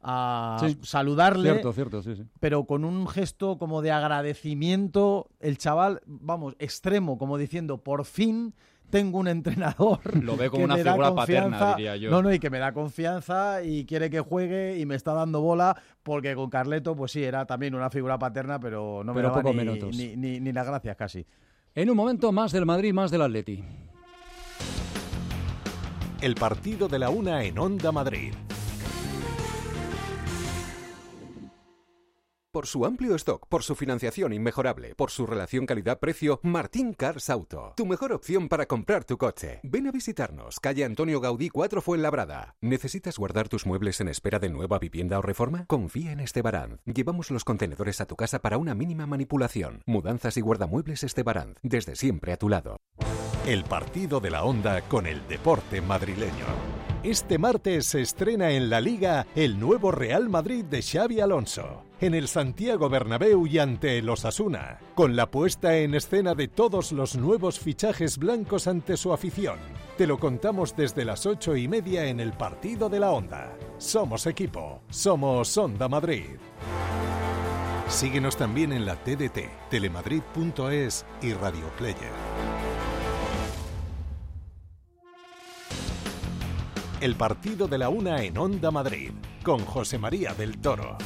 Speaker 9: a saludarle,
Speaker 2: cierto, sí.
Speaker 9: Pero con un gesto como de agradecimiento, el chaval, extremo, como diciendo, por fin tengo un entrenador.
Speaker 11: Lo ve como una figura paterna, diría yo.
Speaker 9: No, y que me da confianza y quiere que juegue y me está dando bola, porque con Carleto, pues sí, era también una figura paterna, pero no me daba ni las gracias casi.
Speaker 2: En un momento, más del Madrid, más del Atleti.
Speaker 1: El partido de la una en Onda Madrid.
Speaker 21: Por su amplio stock, por su financiación inmejorable, por su relación calidad-precio, Martín Cars Auto. Tu mejor opción para comprar tu coche. Ven a visitarnos, calle Antonio Gaudí 4 Fuenlabrada. ¿Necesitas guardar tus muebles en espera de nueva vivienda o reforma? Confía en Estebaranz. Llevamos los contenedores a tu casa para una mínima manipulación. Mudanzas y guardamuebles Estebaranz. Desde siempre a tu lado.
Speaker 1: El partido de la Onda con el deporte madrileño. Este martes se estrena en la Liga el nuevo Real Madrid de Xabi Alonso, en el Santiago Bernabéu y ante el Osasuna, con la puesta en escena de todos los nuevos fichajes blancos ante su afición. Te lo contamos desde las 8:30 en el partido de la Onda. Somos equipo, somos Onda Madrid. Síguenos también en la TDT, telemadrid.es y Radio Player. El partido de la Una en Onda Madrid, con José María del Toro.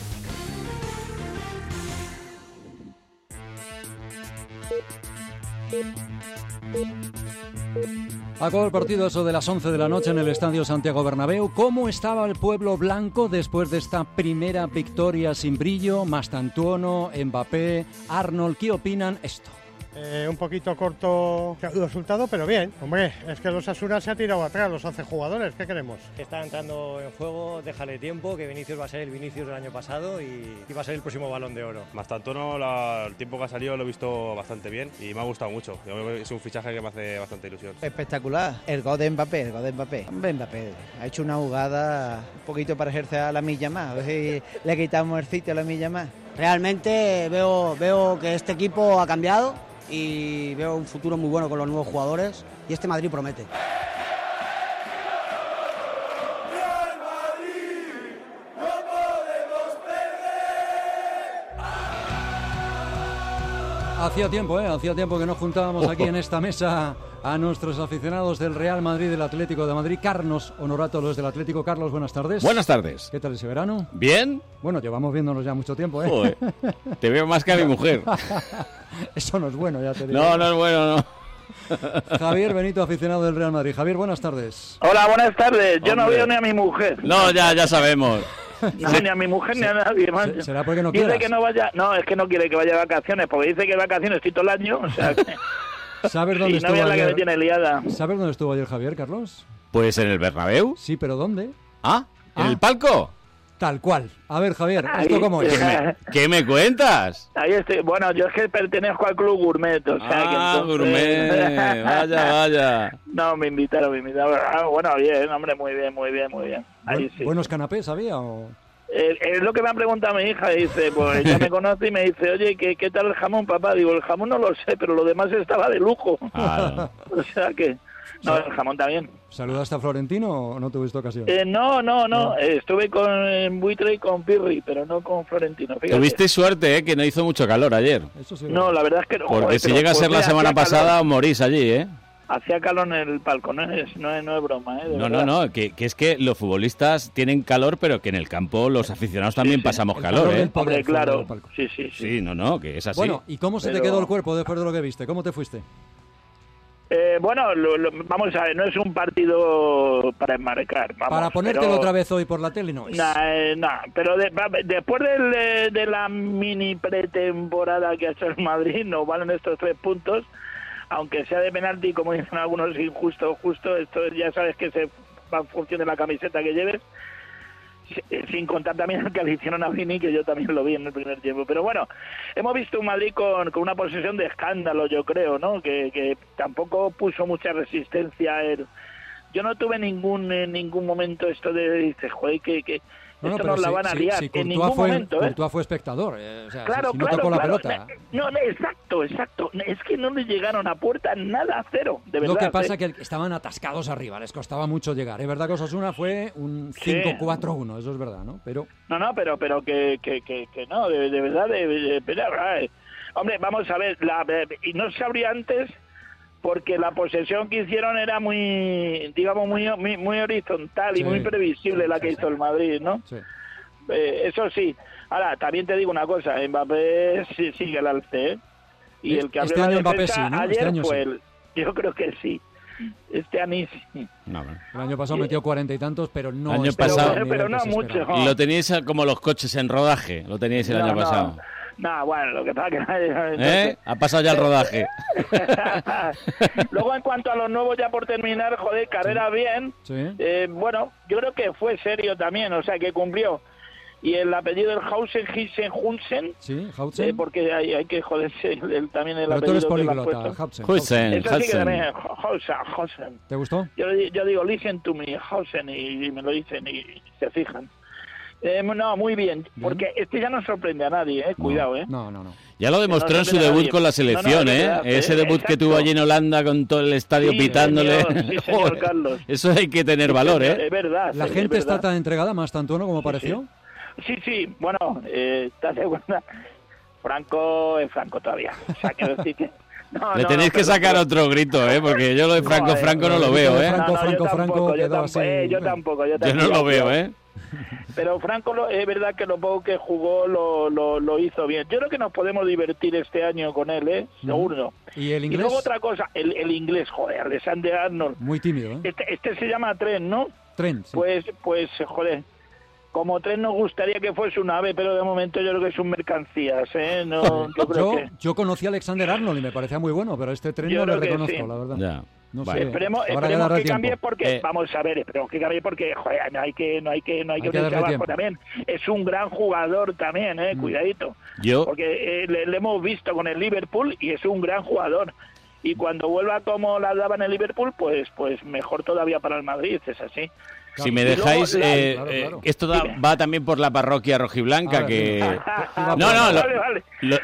Speaker 2: Acabó el partido eso de las 11 de la noche en el Estadio Santiago Bernabéu. ¿Cómo estaba el pueblo blanco después de esta primera victoria sin brillo? Mastantuono, Mbappé, Arnold, ¿qué opinan? Esto.
Speaker 22: Un poquito corto el resultado, pero bien. Hombre, es que los Osasuna se ha tirado atrás, los 11 jugadores, ¿qué queremos?
Speaker 23: Que está entrando en juego, déjale tiempo, que Vinicius va a ser el Vinicius del año pasado y va a ser el próximo Balón de Oro.
Speaker 24: Mastantuono, el tiempo que ha salido lo he visto bastante bien y me ha gustado mucho. Es un fichaje que me hace bastante ilusión.
Speaker 25: Espectacular, el gol de Mbappé, Hombre, Mbappé ha hecho una jugada un poquito para ejercer a la milla más, a ver si le quitamos el sitio a la milla más.
Speaker 26: Realmente veo que este equipo ha cambiado y veo un futuro muy bueno con los nuevos jugadores y este Madrid promete.
Speaker 2: Hacía tiempo que nos juntábamos aquí en esta mesa a nuestros aficionados del Real Madrid, del Atlético de Madrid. Carlos Honorato, los del Atlético. Carlos, buenas tardes.
Speaker 27: Buenas tardes.
Speaker 2: ¿Qué tal ese verano?
Speaker 27: Bien.
Speaker 2: Bueno, llevamos viéndonos ya mucho tiempo, ¿eh?
Speaker 27: Joder, te veo más que a mi mujer.
Speaker 2: Eso no es bueno, ya te digo.
Speaker 27: No es bueno, no.
Speaker 2: Javier Benito, aficionado del Real Madrid. Javier, buenas tardes.
Speaker 28: Hola, buenas tardes. Yo no veo ni a mi mujer.
Speaker 27: No, ya sabemos.
Speaker 28: Ni a mi mujer ni a nadie más.
Speaker 2: ¿Será porque no
Speaker 28: dice
Speaker 2: quieras?
Speaker 28: Que no vaya, no, es que no quiere que vaya de vacaciones, porque dice que de vacaciones estoy todo el año, o sea que...
Speaker 2: ¿Sabes dónde estuvo
Speaker 28: ayer? La que me tiene liada.
Speaker 2: ¿Sabes dónde estuvo ayer Javier, Carlos?
Speaker 27: Pues en el Bernabéu.
Speaker 2: Sí, pero ¿dónde?
Speaker 27: ¿En el palco?
Speaker 2: Tal cual. A ver, Javier, ¿esto cómo es?
Speaker 27: ¿Qué me cuentas?
Speaker 28: Ahí estoy. Bueno, yo es que pertenezco al Club Gourmet, o sea que entonces...
Speaker 27: Gourmet. Vaya.
Speaker 28: No, me invitaron. Bueno, bien, hombre, muy bien. Ahí sí.
Speaker 2: ¿Buenos canapés había o...?
Speaker 28: Es lo que me ha preguntado mi hija, dice, pues ella me conoce y me dice, oye, ¿qué tal el jamón, papá? Digo, el jamón no lo sé, pero lo demás estaba de lujo. O sea que... No, el jamón también.
Speaker 2: ¿Saludaste a Florentino o no tuviste ocasión?
Speaker 28: No. Estuve con Buitre y con Pirri, pero no con Florentino. Fíjate.
Speaker 27: Tuviste suerte, que no hizo mucho calor ayer.
Speaker 2: Eso sí,
Speaker 28: no, la verdad es que no.
Speaker 27: Porque si llega a ser la semana pasada, morís allí, ¿eh?
Speaker 28: Hacía calor en el palco, no es broma, ¿eh?
Speaker 27: No, que es que los futbolistas tienen calor, pero que en el campo los aficionados también pasamos calor, ¿eh?
Speaker 28: Hombre, claro. Sí.
Speaker 27: Sí, no, que es así.
Speaker 2: Bueno, ¿y cómo se te quedó el cuerpo después de lo que viste? ¿Cómo te fuiste?
Speaker 28: Bueno, vamos a ver, no es un partido para enmarcar.
Speaker 2: Para ponértelo otra vez hoy por la tele, no es.
Speaker 28: Pero después de la mini pretemporada que ha hecho el Madrid, nos valen estos 3 puntos, aunque sea de penalti, como dicen algunos, injusto o justo, esto ya sabes que se va en función de la camiseta que lleves, sin contar también el que le hicieron a Vini, que yo también lo vi en el primer tiempo. Pero bueno, hemos visto un Madrid con una posesión de escándalo, yo creo, ¿no? Que tampoco puso mucha resistencia. Yo no tuve en ningún momento esto de, dices, joder, que esto nos la van a liar.
Speaker 2: Sí,
Speaker 28: en ningún momento, ¿eh?
Speaker 2: Courtois fue espectador, o sea,
Speaker 28: claro,
Speaker 2: si no tocó la pelota.
Speaker 28: No, exacto. Es que no le llegaron a puerta nada, cero, de verdad.
Speaker 2: Lo que pasa es que estaban atascados arriba, les costaba mucho llegar. Es verdad que Osasuna fue un 5-4-1, eso es verdad, ¿no? Pero
Speaker 28: pero que no, de verdad, hombre, vamos a ver, y no sabría antes, porque la posesión que hicieron era muy, digamos, muy horizontal y muy previsible la que hizo el Madrid, ¿no?
Speaker 2: Sí.
Speaker 28: Eso sí. Ahora, también te digo una cosa, Mbappé sigue el alce, ¿eh? Y el que abrió la defensa ayer fue él. Yo creo que sí. Este anís.
Speaker 27: No,
Speaker 2: el año pasado metió 40 y tantos, pero no.
Speaker 27: El año pasado,
Speaker 28: pero no mucho.
Speaker 27: Lo teníais como los coches en rodaje, lo teníais el año pasado.
Speaker 28: No, bueno, lo que pasa que...
Speaker 27: Ha pasado ya el rodaje.
Speaker 28: Luego, en cuanto a los nuevos, ya por terminar, joder, carrera bien.
Speaker 2: Sí.
Speaker 28: Bueno, yo creo que fue serio también, o sea, que cumplió. Y el apellido del Hunsen.
Speaker 2: Sí, Hausen.
Speaker 28: Porque hay que joderse también el
Speaker 2: pero
Speaker 28: apellido.
Speaker 2: Tú eres políglota,
Speaker 28: Hausen. Eso sí que también, Hausen.
Speaker 2: ¿Te gustó?
Speaker 28: Yo digo, listen to me, Hausen, y me lo dicen y se fijan. No, muy bien, porque este ya no sorprende a nadie, cuidado,
Speaker 2: No.
Speaker 27: Ya lo demostró en su debut con la selección,
Speaker 28: verdad,
Speaker 27: ese debut que tuvo allí en Holanda con todo el estadio pitándole.
Speaker 28: Señor Carlos.
Speaker 27: Eso hay que tener valor,
Speaker 28: Es verdad.
Speaker 2: ¿La gente está tan entregada, más tanto, ¿no? Como pareció?
Speaker 28: Sí, bueno, ¿estás de acuerdo? Franco es Franco todavía, o sea, quiero decir que...
Speaker 27: Le tenéis que sacar otro grito, porque yo lo de Franco no lo veo,
Speaker 28: Franco, yo tampoco.
Speaker 27: Yo no lo veo,
Speaker 28: Pero Franco, es verdad que lo poco que jugó lo hizo bien. Yo creo que nos podemos divertir este año con él, seguro.
Speaker 2: ¿Y el inglés?
Speaker 28: Y luego otra cosa, el inglés, joder, Alexander Arnold.
Speaker 2: Muy tímido,
Speaker 28: Este se llama Trent, ¿no?
Speaker 2: Trent, sí.
Speaker 28: Pues, joder, como Trent nos gustaría que fuese un ave, pero de momento yo creo que es un mercancías, No,
Speaker 2: yo conocí a Alexander Arnold y me parecía muy bueno, pero este Trent no le reconozco, la verdad.
Speaker 27: Ya.
Speaker 2: No sé.
Speaker 28: Esperemos que cambie porque vamos a ver, esperemos que cambie porque joder, no hay que darle abajo también. Es un gran jugador también, cuidadito. Porque le hemos visto con el Liverpool y es un gran jugador. Y cuando vuelva como la daba en el Liverpool, pues mejor todavía para el Madrid, es así.
Speaker 27: Si me dejáis,
Speaker 28: claro.
Speaker 27: Esto va también por la parroquia rojiblanca, que...
Speaker 28: Vale.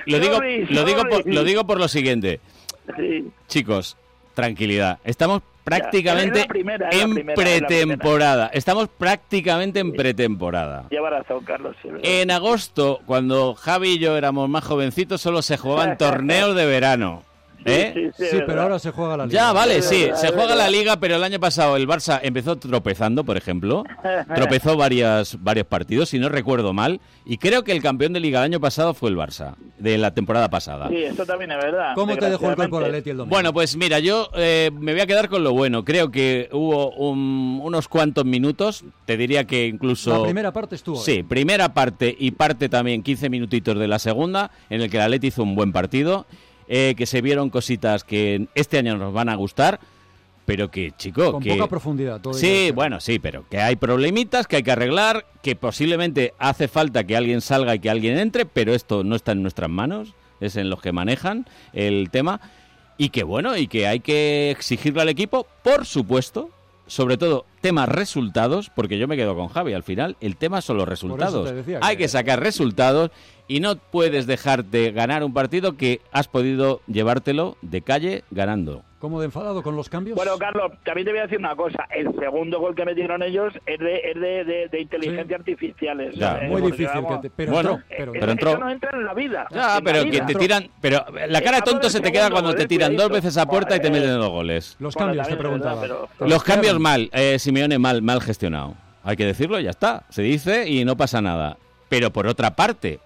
Speaker 27: Lo digo por lo siguiente.
Speaker 28: Sí.
Speaker 27: Chicos, tranquilidad. Estamos prácticamente en pretemporada. Estamos prácticamente en pretemporada.
Speaker 28: Lleva razón, Carlos.
Speaker 27: En agosto, cuando Javi y yo éramos más jovencitos, solo se jugaban torneos de verano.
Speaker 2: Sí, pero ahora se juega la Liga.
Speaker 27: Ya, vale, sí, se juega la Liga, pero el año pasado el Barça empezó tropezando, por ejemplo. Tropezó varios partidos, si no recuerdo mal. Y creo que el campeón de Liga el año pasado fue el Barça, de la temporada pasada.
Speaker 28: Sí, esto también es verdad.
Speaker 2: ¿Cómo te dejó el cuerpo el Atleti el domingo?
Speaker 27: Bueno, pues mira, yo me voy a quedar con lo bueno. Creo que hubo unos cuantos minutos, te diría que incluso...
Speaker 2: La primera parte estuvo.
Speaker 27: Sí, primera parte y parte también 15 minutitos de la segunda, en el que el Atleti hizo un buen partido. Que se vieron cositas que este año nos van a gustar, pero que, chico...
Speaker 2: Con poca profundidad. Todo
Speaker 27: sí, bueno, sí, pero que hay problemitas que hay que arreglar, que posiblemente hace falta que alguien salga y que alguien entre, pero esto no está en nuestras manos, es en los que manejan el tema, y que bueno, y que hay que exigirle al equipo, por supuesto, sobre todo temas resultados, porque yo me quedo con Javi, al final el tema son los resultados. Hay que sacar resultados y no puedes dejarte ganar un partido que has podido llevártelo de calle ganando.
Speaker 2: ¿Cómo de enfadado con los cambios?
Speaker 28: Bueno, Carlos, también te voy a decir una cosa. El segundo gol que metieron ellos es de inteligencia artificial.
Speaker 27: Muy
Speaker 2: difícil. Pero
Speaker 28: entró. Eso no entra en la vida.
Speaker 27: Ya, pero que te tiran... Pero la cara de tonto se te queda cuando te tiran dos veces a puerta y te meten dos goles.
Speaker 2: Los cambios, te preguntaba.
Speaker 27: Los cambios mal. Simeone mal gestionado. Hay que decirlo, ya está. Se dice y no pasa nada. Pero por otra parte,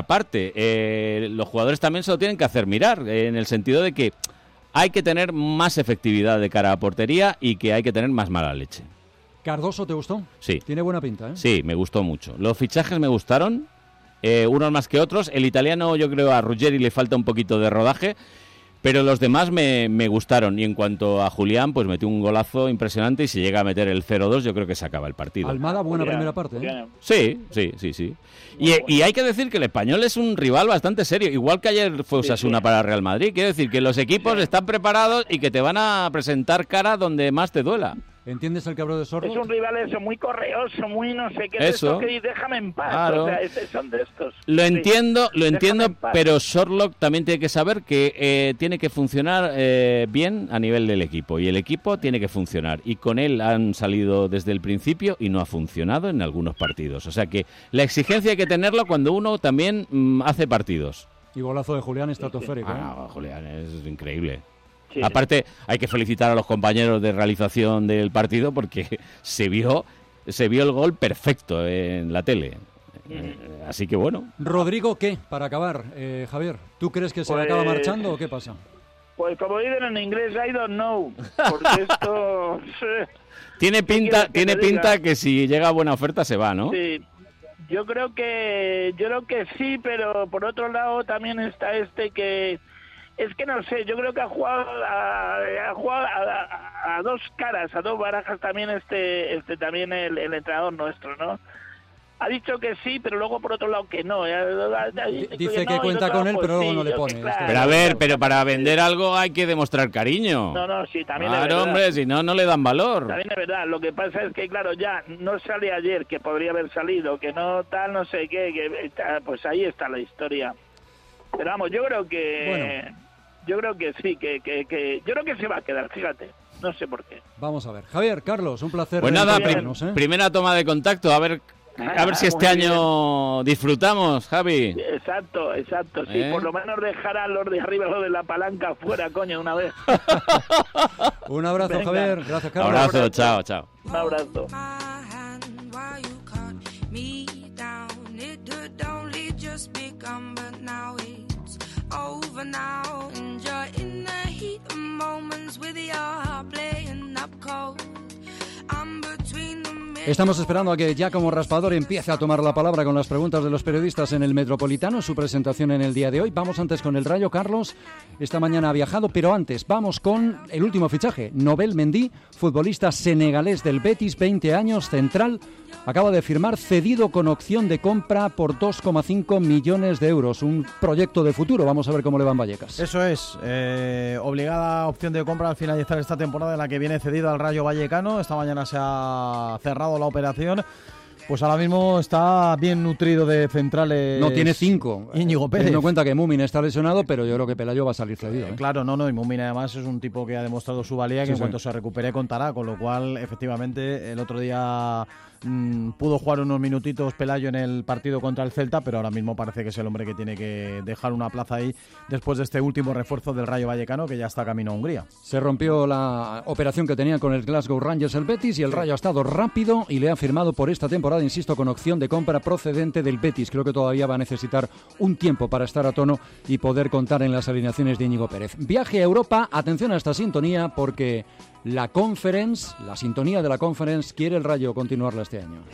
Speaker 27: los jugadores también se lo tienen que hacer mirar, en el sentido de que hay que tener más efectividad de cara a portería y que hay que tener más mala leche.
Speaker 2: ¿Cardoso te gustó?
Speaker 27: Sí.
Speaker 2: Tiene buena pinta, ¿eh?
Speaker 27: Sí, me gustó mucho. Los fichajes me gustaron, unos más que otros. El italiano, yo creo, a Ruggeri le falta un poquito de rodaje, pero los demás me gustaron. Y en cuanto a Julián, pues metió un golazo impresionante y si llega a meter el 0-2, yo creo que se acaba el partido.
Speaker 2: Almada, buena primera parte, ¿eh?
Speaker 27: Sí. Y hay que decir que el Español es un rival bastante serio. Igual que ayer fue Osasuna para Real Madrid. Quiero decir que los equipos están preparados y que te van a presentar cara donde más te duela.
Speaker 2: ¿Entiendes el cabrón de Sorlock?
Speaker 28: Es un rival muy correoso, muy no sé qué.
Speaker 27: Eso.
Speaker 28: Que déjame en paz.
Speaker 27: Claro.
Speaker 28: O sea, son de estos.
Speaker 27: Lo entiendo, pero Sorlock también tiene que saber que tiene que funcionar bien a nivel del equipo. Y el equipo tiene que funcionar. Y con él han salido desde el principio y no ha funcionado en algunos partidos. O sea que la exigencia hay que tenerlo cuando uno también hace partidos.
Speaker 2: Y golazo de Julián estratosférico.
Speaker 27: Julián es increíble. Sí. Aparte, hay que felicitar a los compañeros de realización del partido porque se vio el gol perfecto en la tele. Así que bueno.
Speaker 2: Rodrigo, ¿qué? Para acabar, Javier, ¿tú crees que se acaba marchando o qué pasa?
Speaker 28: Pues como dicen en inglés, I don't know, porque esto...
Speaker 27: Tiene pinta que si llega buena oferta se va, ¿no?
Speaker 28: Sí, yo creo que sí, pero por otro lado también está que... Es que no sé, yo creo que ha jugado a dos caras, a dos barajas también también el entrenador nuestro, ¿no? Ha dicho que sí, pero luego por otro lado que no.
Speaker 2: Dice que cuenta con él, pero luego no le pone.
Speaker 28: Claro,
Speaker 27: pero a ver, pero para vender algo hay que demostrar cariño.
Speaker 28: No, sí, también
Speaker 27: claro,
Speaker 28: es verdad.
Speaker 27: Hombre, si no, no le dan valor.
Speaker 28: También es verdad. Lo que pasa es que, claro, ya no sale ayer, que podría haber salido, que no tal, no sé qué, pues ahí está la historia. Pero vamos, yo creo que...
Speaker 2: Bueno.
Speaker 28: Yo creo que sí, yo creo que se va a quedar, fíjate. No sé por qué.
Speaker 2: Vamos a ver. Javier, Carlos, un placer.
Speaker 27: Pues nada, primera toma de contacto, a ver si este año disfrutamos, Javi.
Speaker 28: Exacto, sí, por lo menos dejar a los de arriba, los de la palanca fuera, coño, una vez.
Speaker 2: Un abrazo, venga. Javier, gracias, Carlos.
Speaker 27: Abrazo, chao.
Speaker 28: Un abrazo.
Speaker 2: Estamos esperando a que Giacomo Raspadori empiece a tomar la palabra con las preguntas de los periodistas en el Metropolitano, su presentación en el día de hoy. Vamos antes con el Rayo. Carlos esta mañana ha viajado, pero antes vamos con el último fichaje. Nobel Mendy, futbolista senegalés del Betis, 20 años, central, acaba de firmar cedido con opción de compra por 2,5 millones de euros. Un proyecto de futuro. Vamos a ver cómo le va en Vallecas.
Speaker 9: Eso es. Obligada opción de compra al finalizar esta temporada en la que viene cedido al Rayo Vallecano. Esta mañana se ha cerrado la operación. Pues ahora mismo está bien nutrido de centrales.
Speaker 2: No, tiene 5.
Speaker 9: Íñigo Pérez.
Speaker 2: Teniendo en cuenta que Mumin está lesionado, pero yo creo que Pelayo va a salir cedido.
Speaker 9: Claro, no, y Mumin además es un tipo que ha demostrado su valía, que sí, en cuanto se recupere contará, con lo cual efectivamente el otro día pudo jugar unos minutitos Pelayo en el partido contra el Celta, pero ahora mismo parece que es el hombre que tiene que dejar una plaza ahí después de este último refuerzo del Rayo Vallecano, que ya está camino a Hungría.
Speaker 2: Se rompió la operación que tenía con el Glasgow Rangers el Betis y el Rayo ha estado rápido y le ha firmado por esta temporada, insisto, con opción de compra procedente del Betis. Creo que todavía va a necesitar un tiempo para estar a tono y poder contar en las alineaciones de Íñigo Pérez. Viaje a Europa, atención a esta sintonía porque la sintonía de la Conference, quiere el Rayo continuarla este año.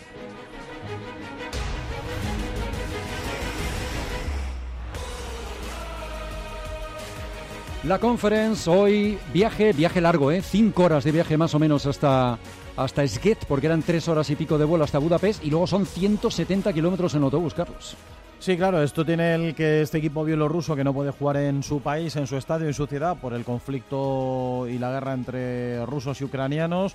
Speaker 2: La Conference hoy, viaje largo, 5 horas de viaje más o menos hasta Szeged, porque eran 3 horas y pico de vuelo hasta Budapest y luego son 170 kilómetros en autobús, Carlos.
Speaker 9: Sí, claro, esto tiene el que este equipo bielorruso que no puede jugar en su país, en su estadio, en su ciudad, por el conflicto y la guerra entre rusos y ucranianos,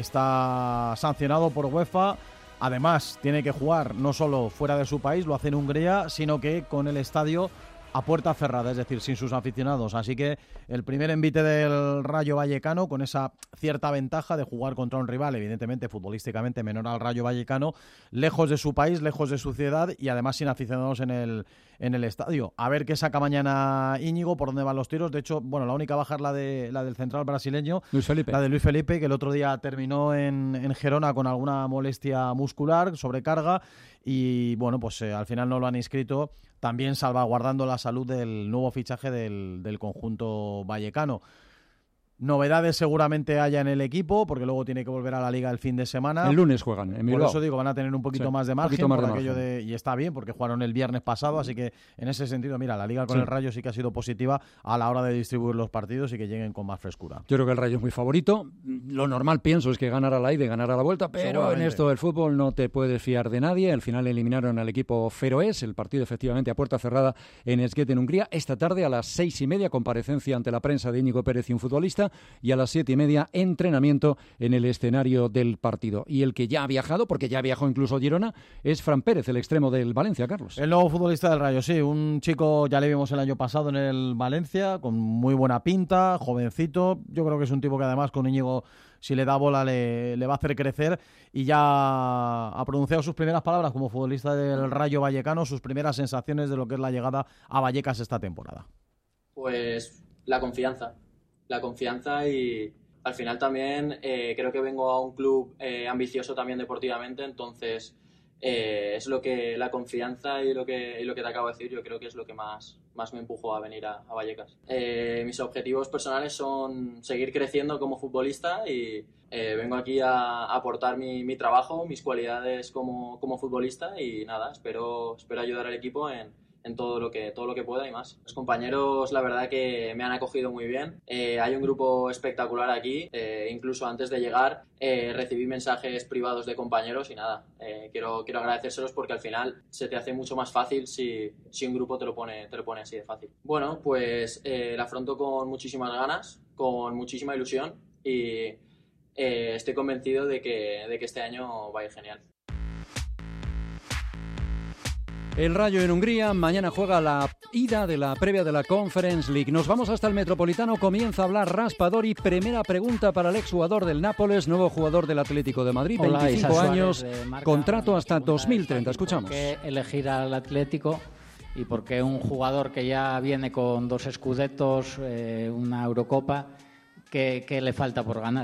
Speaker 9: está sancionado por UEFA. Además, tiene que jugar no solo fuera de su país, lo hace en Hungría, sino que con el estadio a puerta cerrada, es decir, sin sus aficionados. Así que el primer envite del Rayo Vallecano, con esa cierta ventaja de jugar contra un rival, evidentemente futbolísticamente menor al Rayo Vallecano, lejos de su país, lejos de su ciudad y además sin aficionados en el estadio. A ver qué saca mañana Íñigo, por dónde van los tiros. De hecho, bueno, la única baja es la del central brasileño, la de Luis Felipe, que el otro día terminó en Gerona con alguna molestia muscular, sobrecarga, y bueno, pues al final no lo han inscrito, también salvaguardando la salud del nuevo fichaje del conjunto vallecano. Novedades seguramente haya en el equipo, porque luego tiene que volver a la Liga el fin de semana.
Speaker 2: El lunes juegan en Bilbao.
Speaker 9: Por eso digo, van a tener un poquito más de margen, y está bien, porque jugaron el viernes pasado, así que en ese sentido, mira, la Liga con el Rayo sí que ha sido positiva a la hora de distribuir los partidos y que lleguen con más frescura.
Speaker 2: Yo creo que el Rayo es muy favorito. Lo normal, pienso, es que ganará la ida y ganará la vuelta, pero en esto del fútbol no te puedes fiar de nadie. Al final eliminaron al equipo feroés, el partido efectivamente a puerta cerrada en Szeged, en Hungría. Esta tarde a las 6:30, comparecencia ante la prensa de Íñigo Pérez y un futbolista, y a las 7:30 entrenamiento en el escenario del partido. Y el que ya ha viajado, porque ya viajó incluso a Girona, es Fran Pérez, el extremo del Valencia, Carlos.
Speaker 9: El nuevo futbolista del Rayo, sí, un chico, ya le vimos el año pasado en el Valencia, con muy buena pinta, jovencito. Yo creo que es un tipo que además con Íñigo, si le da bola, le va a hacer crecer, y ya ha pronunciado sus primeras palabras como futbolista del Rayo Vallecano, sus primeras sensaciones de lo que es la llegada a Vallecas esta temporada.
Speaker 4: Pues la confianza y al final también creo que vengo a un club ambicioso también deportivamente, entonces es lo que la confianza y lo que te acabo de decir, yo creo que es lo que más me empujó a venir a Vallecas. Mis objetivos personales son seguir creciendo como futbolista y vengo aquí a aportar mi trabajo, mis cualidades como futbolista y nada, espero ayudar al equipo en todo lo que pueda y más. Los compañeros, la verdad que me han acogido muy bien. Hay un grupo espectacular aquí. Incluso antes de llegar recibí mensajes privados de compañeros y nada, quiero agradecérselos porque al final se te hace mucho más fácil si un grupo te lo pone así de fácil. Bueno, pues la afronto con muchísimas ganas, con muchísima ilusión y estoy convencido de que este año va a ir genial.
Speaker 2: El Rayo en Hungría, mañana juega la ida de la previa de la Conference League. Nos vamos hasta el Metropolitano, comienza a hablar Raspadori. Primera pregunta para el exjugador del Nápoles, nuevo jugador del Atlético de Madrid,
Speaker 5: Hola,
Speaker 2: 25 años, contrato hasta 2030. Escuchamos.
Speaker 5: ¿Por qué elegir al Atlético y por qué un jugador que ya viene con 2 Scudettos, una Eurocopa, qué le falta por ganar?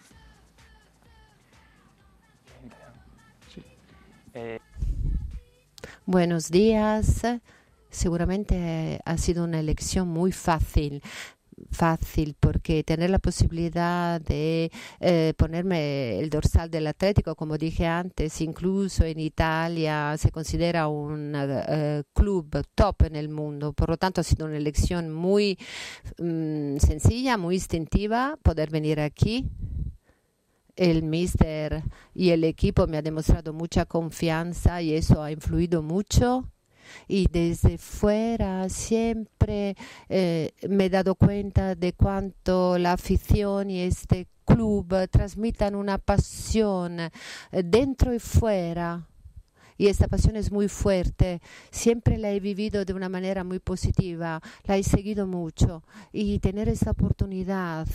Speaker 6: Buenos días. Seguramente ha sido una elección muy fácil porque tener la posibilidad de ponerme el dorsal del Atlético, como dije antes, incluso en Italia se considera un club top en el mundo. Por lo tanto, ha sido una elección muy sencilla, muy instintiva, poder venir aquí. El míster y el equipo me ha demostrado mucha confianza y eso ha influido mucho. Y desde fuera siempre me he dado cuenta de cuánto la afición y este club transmitan una pasión dentro y fuera. Y esta pasión es muy fuerte. Siempre la he vivido de una manera muy positiva. La he seguido mucho. Y tener esta oportunidad...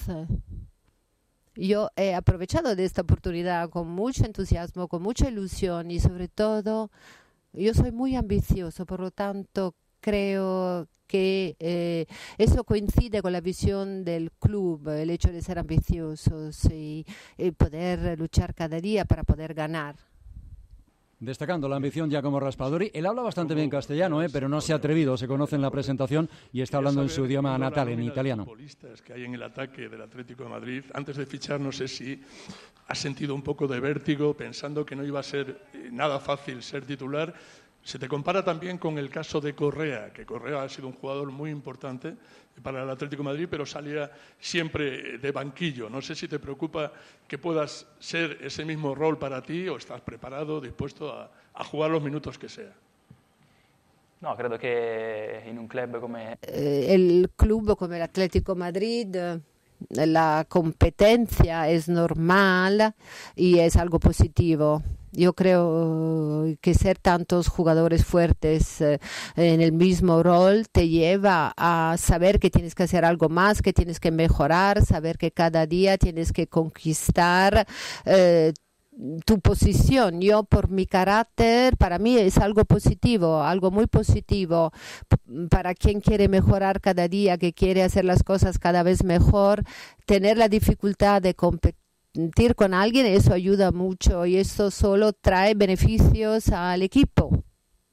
Speaker 6: Yo he aprovechado de esta oportunidad con mucho entusiasmo, con mucha ilusión y sobre todo yo soy muy ambicioso, por lo tanto creo que eso coincide con la visión del club, el hecho de ser ambiciosos y poder luchar cada día para poder ganar.
Speaker 2: Destacando la ambición Giacomo Raspadori. Él habla bastante bien castellano, pero no se ha atrevido, se conoce en la presentación y está hablando en su idioma natal, en italiano.
Speaker 7: Futbolistas que hay en el ataque del Atlético de Madrid. Antes de fichar, no sé si has sentido un poco de vértigo pensando que no iba a ser nada fácil ser titular. Se te compara también con el caso de Correa, que Correa ha sido un jugador muy importante para el Atlético de Madrid, pero salía siempre de banquillo. No sé si te preocupa que puedas ser ese mismo rol para ti o estás preparado, dispuesto a jugar los minutos que sea.
Speaker 8: No, credo che in un club come...
Speaker 6: El club come l'Atlético Madrid... La competencia es normal y es algo positivo. Yo creo que ser tantos jugadores fuertes en el mismo rol te lleva a saber que tienes que hacer algo más, que tienes que mejorar, saber que cada día tienes que conquistar tu posición. Yo, por mi carácter, para mí es algo positivo, algo muy positivo. Para quien quiere mejorar cada día, que quiere hacer las cosas cada vez mejor, tener la dificultad de competir con alguien, eso ayuda mucho y eso solo trae beneficios al equipo.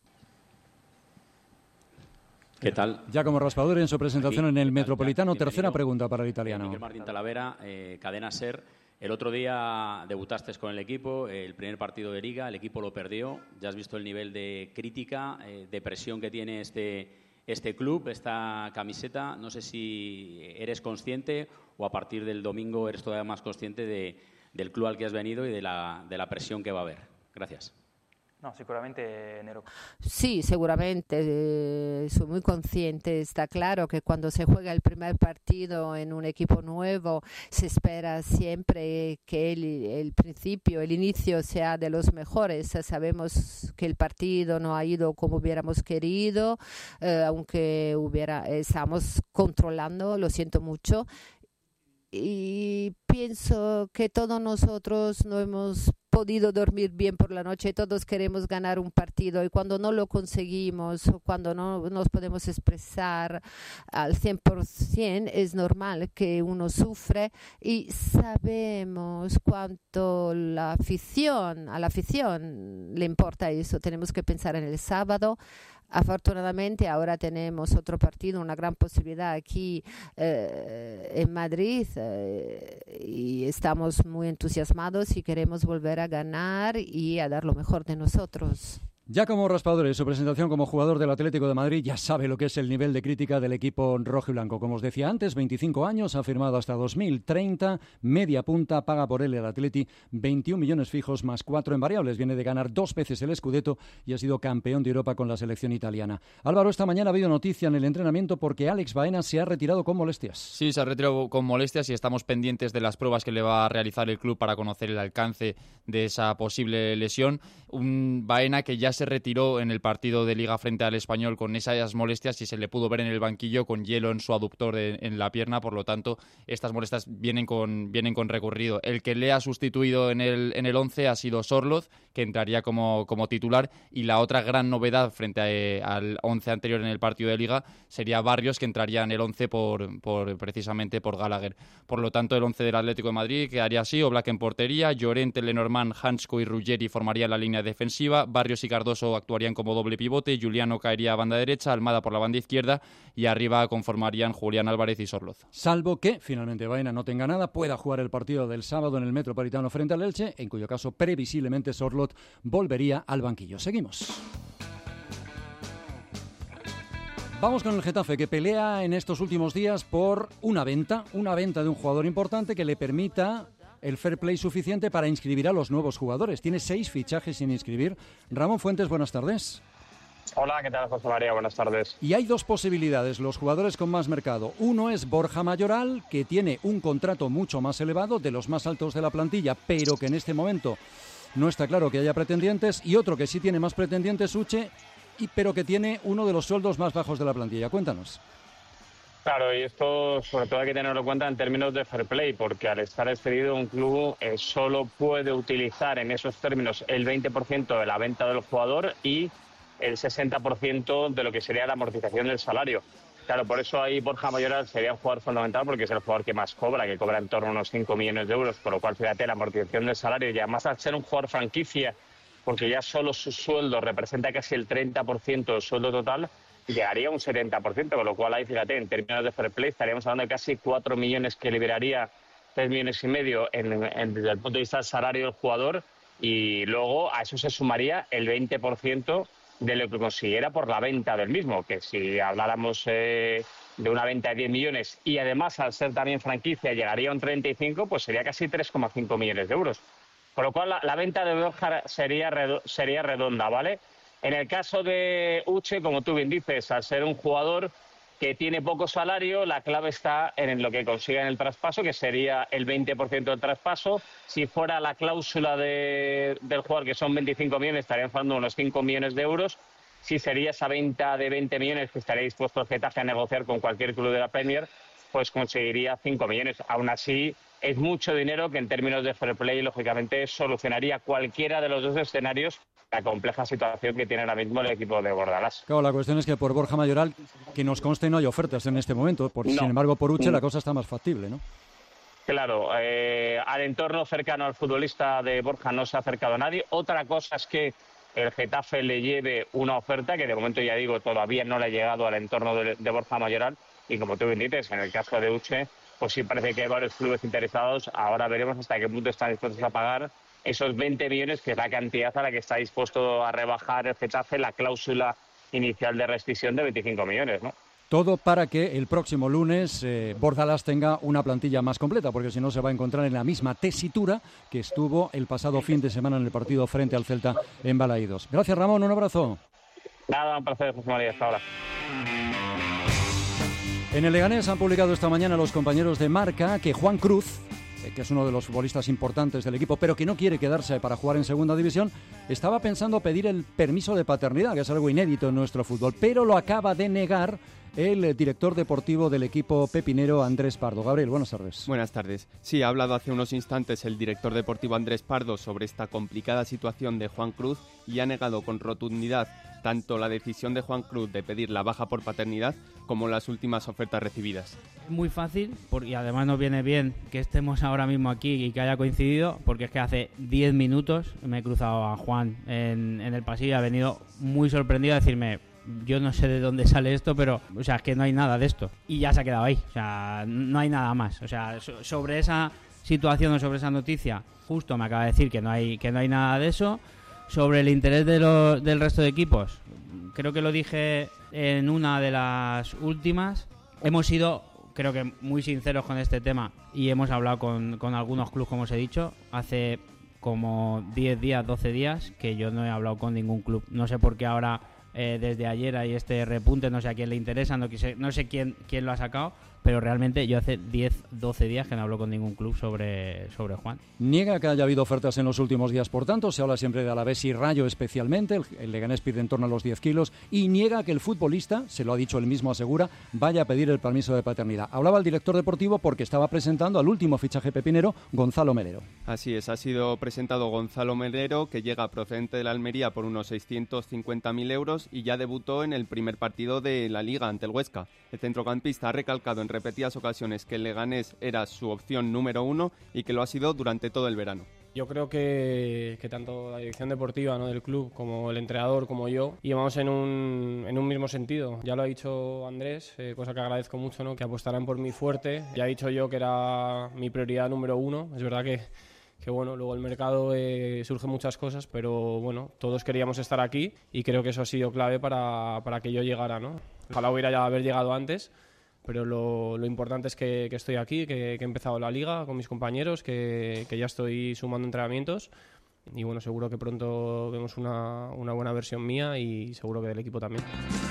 Speaker 12: ¿Qué tal?
Speaker 2: Giacomo Raspadori en su presentación en el Metropolitano. Tercera pregunta para el italiano.
Speaker 12: Miguel Martín Talavera, Cadena SER. El otro día debutaste con el equipo, el primer partido de Liga, el equipo lo perdió. Ya has visto el nivel de crítica, de presión que tiene este club, esta camiseta. No sé si eres consciente o a partir del domingo eres todavía más consciente del club al que has venido y de la presión que va a haber. Gracias.
Speaker 8: No, sicuramente Nero.
Speaker 6: Sí, seguramente, soy muy consciente. Está claro que cuando se juega el primer partido en un equipo nuevo, se espera siempre que el inicio sea de los mejores. Sabemos que el partido no ha ido como hubiéramos querido, aunque estamos controlando, lo siento mucho. Y pienso que todos nosotros no hemos podido dormir bien por la noche, todos queremos ganar un partido y cuando no lo conseguimos o cuando no nos podemos expresar al 100%, es normal que uno sufre y sabemos cuánto a la afición le importa eso. Tenemos que pensar en el sábado. Afortunadamente ahora tenemos otro partido, una gran posibilidad aquí en Madrid y estamos muy entusiasmados y queremos volver a ganar y a dar lo mejor de nosotros.
Speaker 2: Giacomo Raspadori, su presentación como jugador del Atlético de Madrid, ya sabe lo que es el nivel de crítica del equipo rojo y blanco. Como os decía antes, 25 años, ha firmado hasta 2030, media punta, paga por él el Atleti 21 millones fijos más 4 en variables. Viene de ganar 2 veces el Scudetto y ha sido campeón de Europa con la selección italiana. Álvaro, esta mañana ha habido noticia en el entrenamiento porque Alex Baena se ha retirado con molestias.
Speaker 11: Sí, se ha retirado con molestias y estamos pendientes de las pruebas que le va a realizar el club para conocer el alcance de esa posible lesión. Un Baena que ya se retiró en el partido de Liga frente al Español con esas molestias y se le pudo ver en el banquillo con hielo en su aductor en la pierna, por lo tanto estas molestias vienen con recorrido. El que le ha sustituido en el 11 ha sido Sorloth, que entraría como titular, y la otra gran novedad frente al 11 anterior en el partido de Liga sería Barrios, que entraría en el 11 precisamente por Gallagher. Por lo tanto, el 11 del Atlético de Madrid quedaría así: Oblak en portería, Llorente, Lenormand, Hansko y Ruggeri formarían la línea defensiva, Barrios y Cardoso actuarían como doble pivote, Juliano caería a banda derecha, Almada por la banda izquierda y arriba conformarían Julián Álvarez y Sorloth.
Speaker 2: Salvo que finalmente Baena no tenga nada, pueda jugar el partido del sábado en el Metropolitano frente al Elche, en cuyo caso previsiblemente Sorloth volvería al banquillo. Seguimos. Vamos con el Getafe, que pelea en estos últimos días por una venta de un jugador importante que le permita el fair play suficiente para inscribir a los nuevos jugadores. Tiene 6 fichajes sin inscribir. Ramón Fuentes, buenas tardes.
Speaker 13: Hola, ¿qué tal, José María? Buenas tardes.
Speaker 2: Y hay 2 posibilidades, los jugadores con más mercado. Uno es Borja Mayoral, que tiene un contrato mucho más elevado, de los más altos de la plantilla, pero que en este momento no está claro que haya pretendientes. Y otro que sí tiene más pretendientes, Uche, pero que tiene uno de los sueldos más bajos de la plantilla. Cuéntanos.
Speaker 13: Claro, y esto sobre todo hay que tenerlo en cuenta en términos de fair play, porque al estar excedido un club solo puede utilizar en esos términos el 20% de la venta del jugador y el 60% de lo que sería la amortización del salario. Claro, por eso ahí Borja Mayoral sería un jugador fundamental, porque es el jugador que más cobra, que cobra en torno a unos 5 millones de euros, por lo cual fíjate la amortización del salario, y además al ser un jugador franquicia, porque ya solo su sueldo representa casi el 30% del sueldo total, llegaría a un 70%, con lo cual ahí, fíjate, en términos de fair play estaríamos hablando de casi 4 millones que liberaría, 3 millones y medio desde el punto de vista del salario del jugador, y luego a eso se sumaría el 20% de lo que consiguiera por la venta del mismo, que si habláramos de una venta de 10 millones y además al ser también franquicia llegaría a un 35, pues sería casi 3,5 millones de euros. Con lo cual la venta de Borja sería redonda, ¿vale? En el caso de Uche, como tú bien dices, al ser un jugador que tiene poco salario, la clave está en lo que consiga en el traspaso, que sería el 20% del traspaso. Si fuera la cláusula del jugador, que son 25 millones, estarían hablando de unos 5 millones de euros. Si sería esa venta de 20 millones que estaría dispuesto el Getafe a negociar con cualquier club de la Premier, pues conseguiría 5 millones. Aún así, es mucho dinero que en términos de fair play, lógicamente, solucionaría cualquiera de los dos escenarios la compleja situación que tiene ahora mismo el equipo de Bordalás.
Speaker 2: Claro, la cuestión es que por Borja Mayoral, que nos conste, no hay ofertas en este momento. Sin embargo, por Uche la cosa está más factible, ¿no?
Speaker 13: Claro, al entorno cercano al futbolista de Borja no se ha acercado a nadie. Otra cosa es que el Getafe le lleve una oferta que de momento, ya digo, todavía no le ha llegado al entorno de Borja Mayoral. Y como tú bien dices, en el caso de Uche, pues sí parece que hay varios clubes interesados. Ahora veremos hasta qué punto están dispuestos a pagar esos 20 millones, que es la cantidad a la que está dispuesto a rebajar el Getafe la cláusula inicial de rescisión de 25 millones, ¿no?
Speaker 2: Todo para que el próximo lunes Bordalás tenga una plantilla más completa, porque si no se va a encontrar en la misma tesitura que estuvo el pasado fin de semana en el partido frente al Celta en Balaídos. Gracias, Ramón, un abrazo.
Speaker 13: Nada, un placer, José María, hasta ahora.
Speaker 2: En el Leganés han publicado esta mañana los compañeros de Marca que Juan Cruz que es uno de los futbolistas importantes del equipo, pero que no quiere quedarse para jugar en segunda división, estaba pensando pedir el permiso de paternidad, que es algo inédito en nuestro fútbol, pero lo acaba de negar el director deportivo del equipo pepinero, Andrés Pardo. Gabriel, buenas tardes.
Speaker 10: Buenas tardes. Sí, ha hablado hace unos instantes el director deportivo Andrés Pardo sobre esta complicada situación de Juan Cruz y ha negado con rotundidad tanto la decisión de Juan Cruz de pedir la baja por paternidad como las últimas ofertas recibidas.
Speaker 14: Muy fácil, y además nos viene bien que estemos ahora mismo aquí y que haya coincidido, porque es que hace 10 minutos me he cruzado a Juan en el pasillo y ha venido muy sorprendido a decirme: yo no sé de dónde sale esto, pero o sea, es que no hay nada de esto. Y ya se ha quedado ahí, o sea, no hay nada más. O sea, sobre esa situación o sobre esa noticia, justo me acaba de decir que no hay nada de eso. Sobre el interés del resto de equipos, creo que lo dije en una de las últimas. Hemos sido, creo que, muy sinceros con este tema y hemos hablado con algunos clubes, como os he dicho. Hace como 10 días, 12 días que yo no he hablado con ningún club. No sé por qué ahora, desde ayer, hay este repunte, no sé a quién le interesa, no sé quién lo ha sacado, pero realmente yo hace 10, 12 días que no hablo con ningún club sobre Juan.
Speaker 2: Niega que haya habido ofertas en los últimos días, por tanto, se habla siempre de Alavés y Rayo especialmente, el Leganés pide en torno a los 10 kilos, y niega que el futbolista, se lo ha dicho él mismo, asegura, vaya a pedir el permiso de paternidad. Hablaba el director deportivo porque estaba presentando al último fichaje pepinero, Gonzalo Melero.
Speaker 10: Así es, ha sido presentado Gonzalo Melero, que llega procedente de la Almería por unos 650.000 euros y ya debutó en el primer partido de la Liga ante el Huesca. El centrocampista ha recalcado en repetidas ocasiones que el Leganés era su opción número 1 y que lo ha sido durante todo el verano.
Speaker 15: Yo creo que tanto la dirección deportiva, ¿no?, del club, como el entrenador, como yo, íbamos en un mismo sentido. Ya lo ha dicho Andrés, cosa que agradezco mucho, ¿no?, que apostarán por mí fuerte. Ya he dicho yo que era mi prioridad número 1. Es verdad que bueno, luego el mercado surgen muchas cosas, pero bueno, todos queríamos estar aquí y creo que eso ha sido clave para que yo llegara, ¿no? Ojalá hubiera ya haber llegado antes, pero lo importante es que estoy aquí, que he empezado la liga con mis compañeros, que ya estoy sumando entrenamientos y bueno, seguro que pronto vemos una buena versión mía y seguro que del equipo también.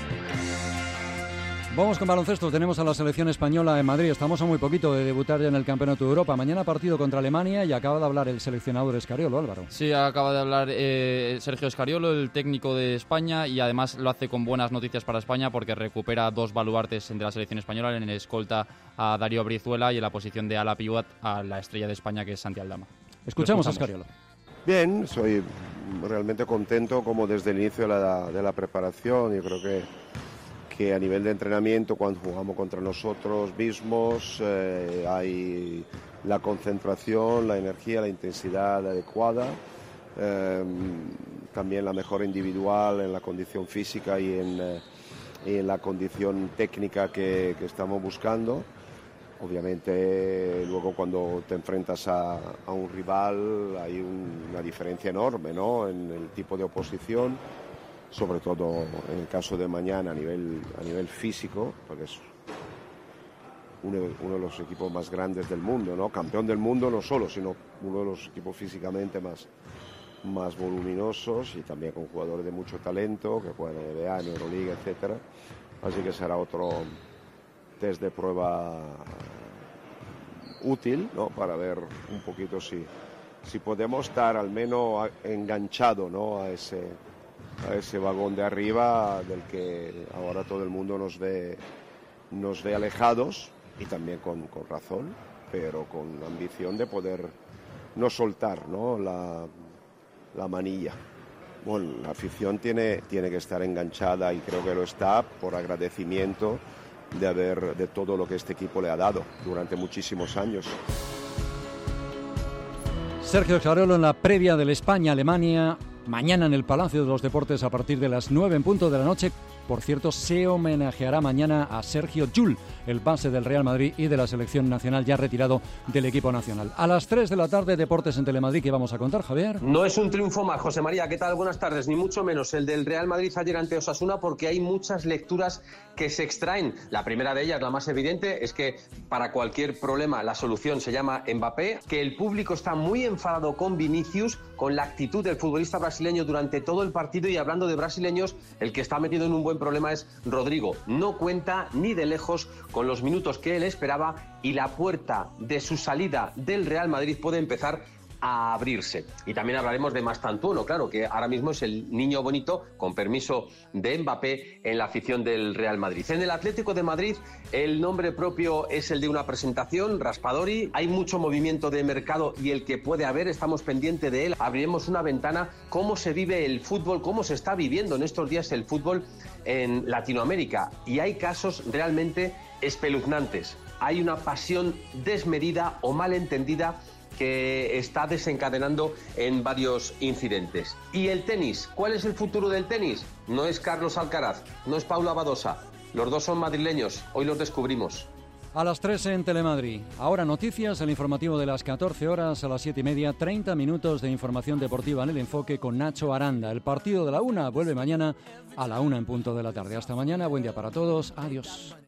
Speaker 2: Vamos con baloncesto, tenemos a la selección española en Madrid, estamos a muy poquito de debutar ya en el Campeonato de Europa. Mañana partido contra Alemania y acaba de hablar el seleccionador Escariolo, Álvaro.
Speaker 11: Sí, acaba de hablar Sergio Escariolo, el técnico de España, y además lo hace con buenas noticias para España porque recupera 2 baluartes de la selección española, en el escolta a Darío Brizuela y en la posición de ala pivot a la estrella de España, que es Santi Aldama.
Speaker 2: Escuchamos a Escariolo.
Speaker 16: Bien, soy realmente contento como desde el inicio de la preparación. Yo creo que a nivel de entrenamiento, cuando jugamos contra nosotros mismos, hay la concentración, la energía, la intensidad adecuada, también la mejora individual en la condición física y en la condición técnica que estamos buscando. Obviamente luego cuando te enfrentas a un rival hay una diferencia enorme, ¿no?, en el tipo de oposición, sobre todo en el caso de mañana a nivel físico, porque es uno de los equipos más grandes del mundo, ¿no?, campeón del mundo no solo, sino uno de los equipos físicamente más voluminosos y también con jugadores de mucho talento que juegan en NBA, en Euroliga, etcétera. Así que será otro test de prueba útil, ¿no?, para ver un poquito si podemos estar al menos enganchado, ¿no?, a ese vagón de arriba del que ahora todo el mundo nos ve alejados, y también con razón, pero con la ambición de poder no soltar, ¿no?, la manilla. Bueno, la afición tiene que estar enganchada y creo que lo está, por agradecimiento de todo lo que este equipo le ha dado durante muchísimos años.
Speaker 2: Sergio Escariolo en la previa del España-Alemania, mañana en el Palacio de los Deportes a partir de las 9 en punto de la noche. Por cierto, se homenajeará mañana a Sergio Llull, el base del Real Madrid y de la selección nacional, ya retirado del equipo nacional. A las 3 de la tarde, Deportes en Telemadrid, ¿qué vamos a contar, Javier?
Speaker 17: No es un triunfo más, José María, ¿qué tal? Buenas tardes, ni mucho menos el del Real Madrid ayer ante Osasuna, porque hay muchas lecturas que se extraen. La primera de ellas, la más evidente, es que para cualquier problema la solución se llama Mbappé, que el público está muy enfadado con Vinicius, con la actitud del futbolista brasileño brasileño durante todo el partido, y hablando de brasileños, el que está metido en un buen problema es Rodrigo. No cuenta ni de lejos con los minutos que él esperaba y la puerta de su salida del Real Madrid puede empezar a abrirse. Y también hablaremos de Mastantuono, claro, que ahora mismo es el niño bonito, con permiso de Mbappé, en la afición del Real Madrid. En el Atlético de Madrid, el nombre propio es el de una presentación, Raspadori. Hay mucho movimiento de mercado y el que puede haber, estamos pendientes de él. Abriremos una ventana, cómo se vive el fútbol, cómo se está viviendo en estos días el fútbol en Latinoamérica. Y hay casos realmente espeluznantes. Hay una pasión desmedida o malentendida que está desencadenando en varios incidentes. ¿Y el tenis? ¿Cuál es el futuro del tenis? No es Carlos Alcaraz, no es Paula Badosa. Los dos son madrileños, hoy los descubrimos.
Speaker 2: A las 3 en Telemadrid. Ahora noticias, el informativo de las 14 horas, a las 7:30, 30 minutos de información deportiva en el enfoque con Nacho Aranda. El partido de la 1 vuelve mañana a la 1 en punto de la tarde. Hasta mañana, buen día para todos, adiós.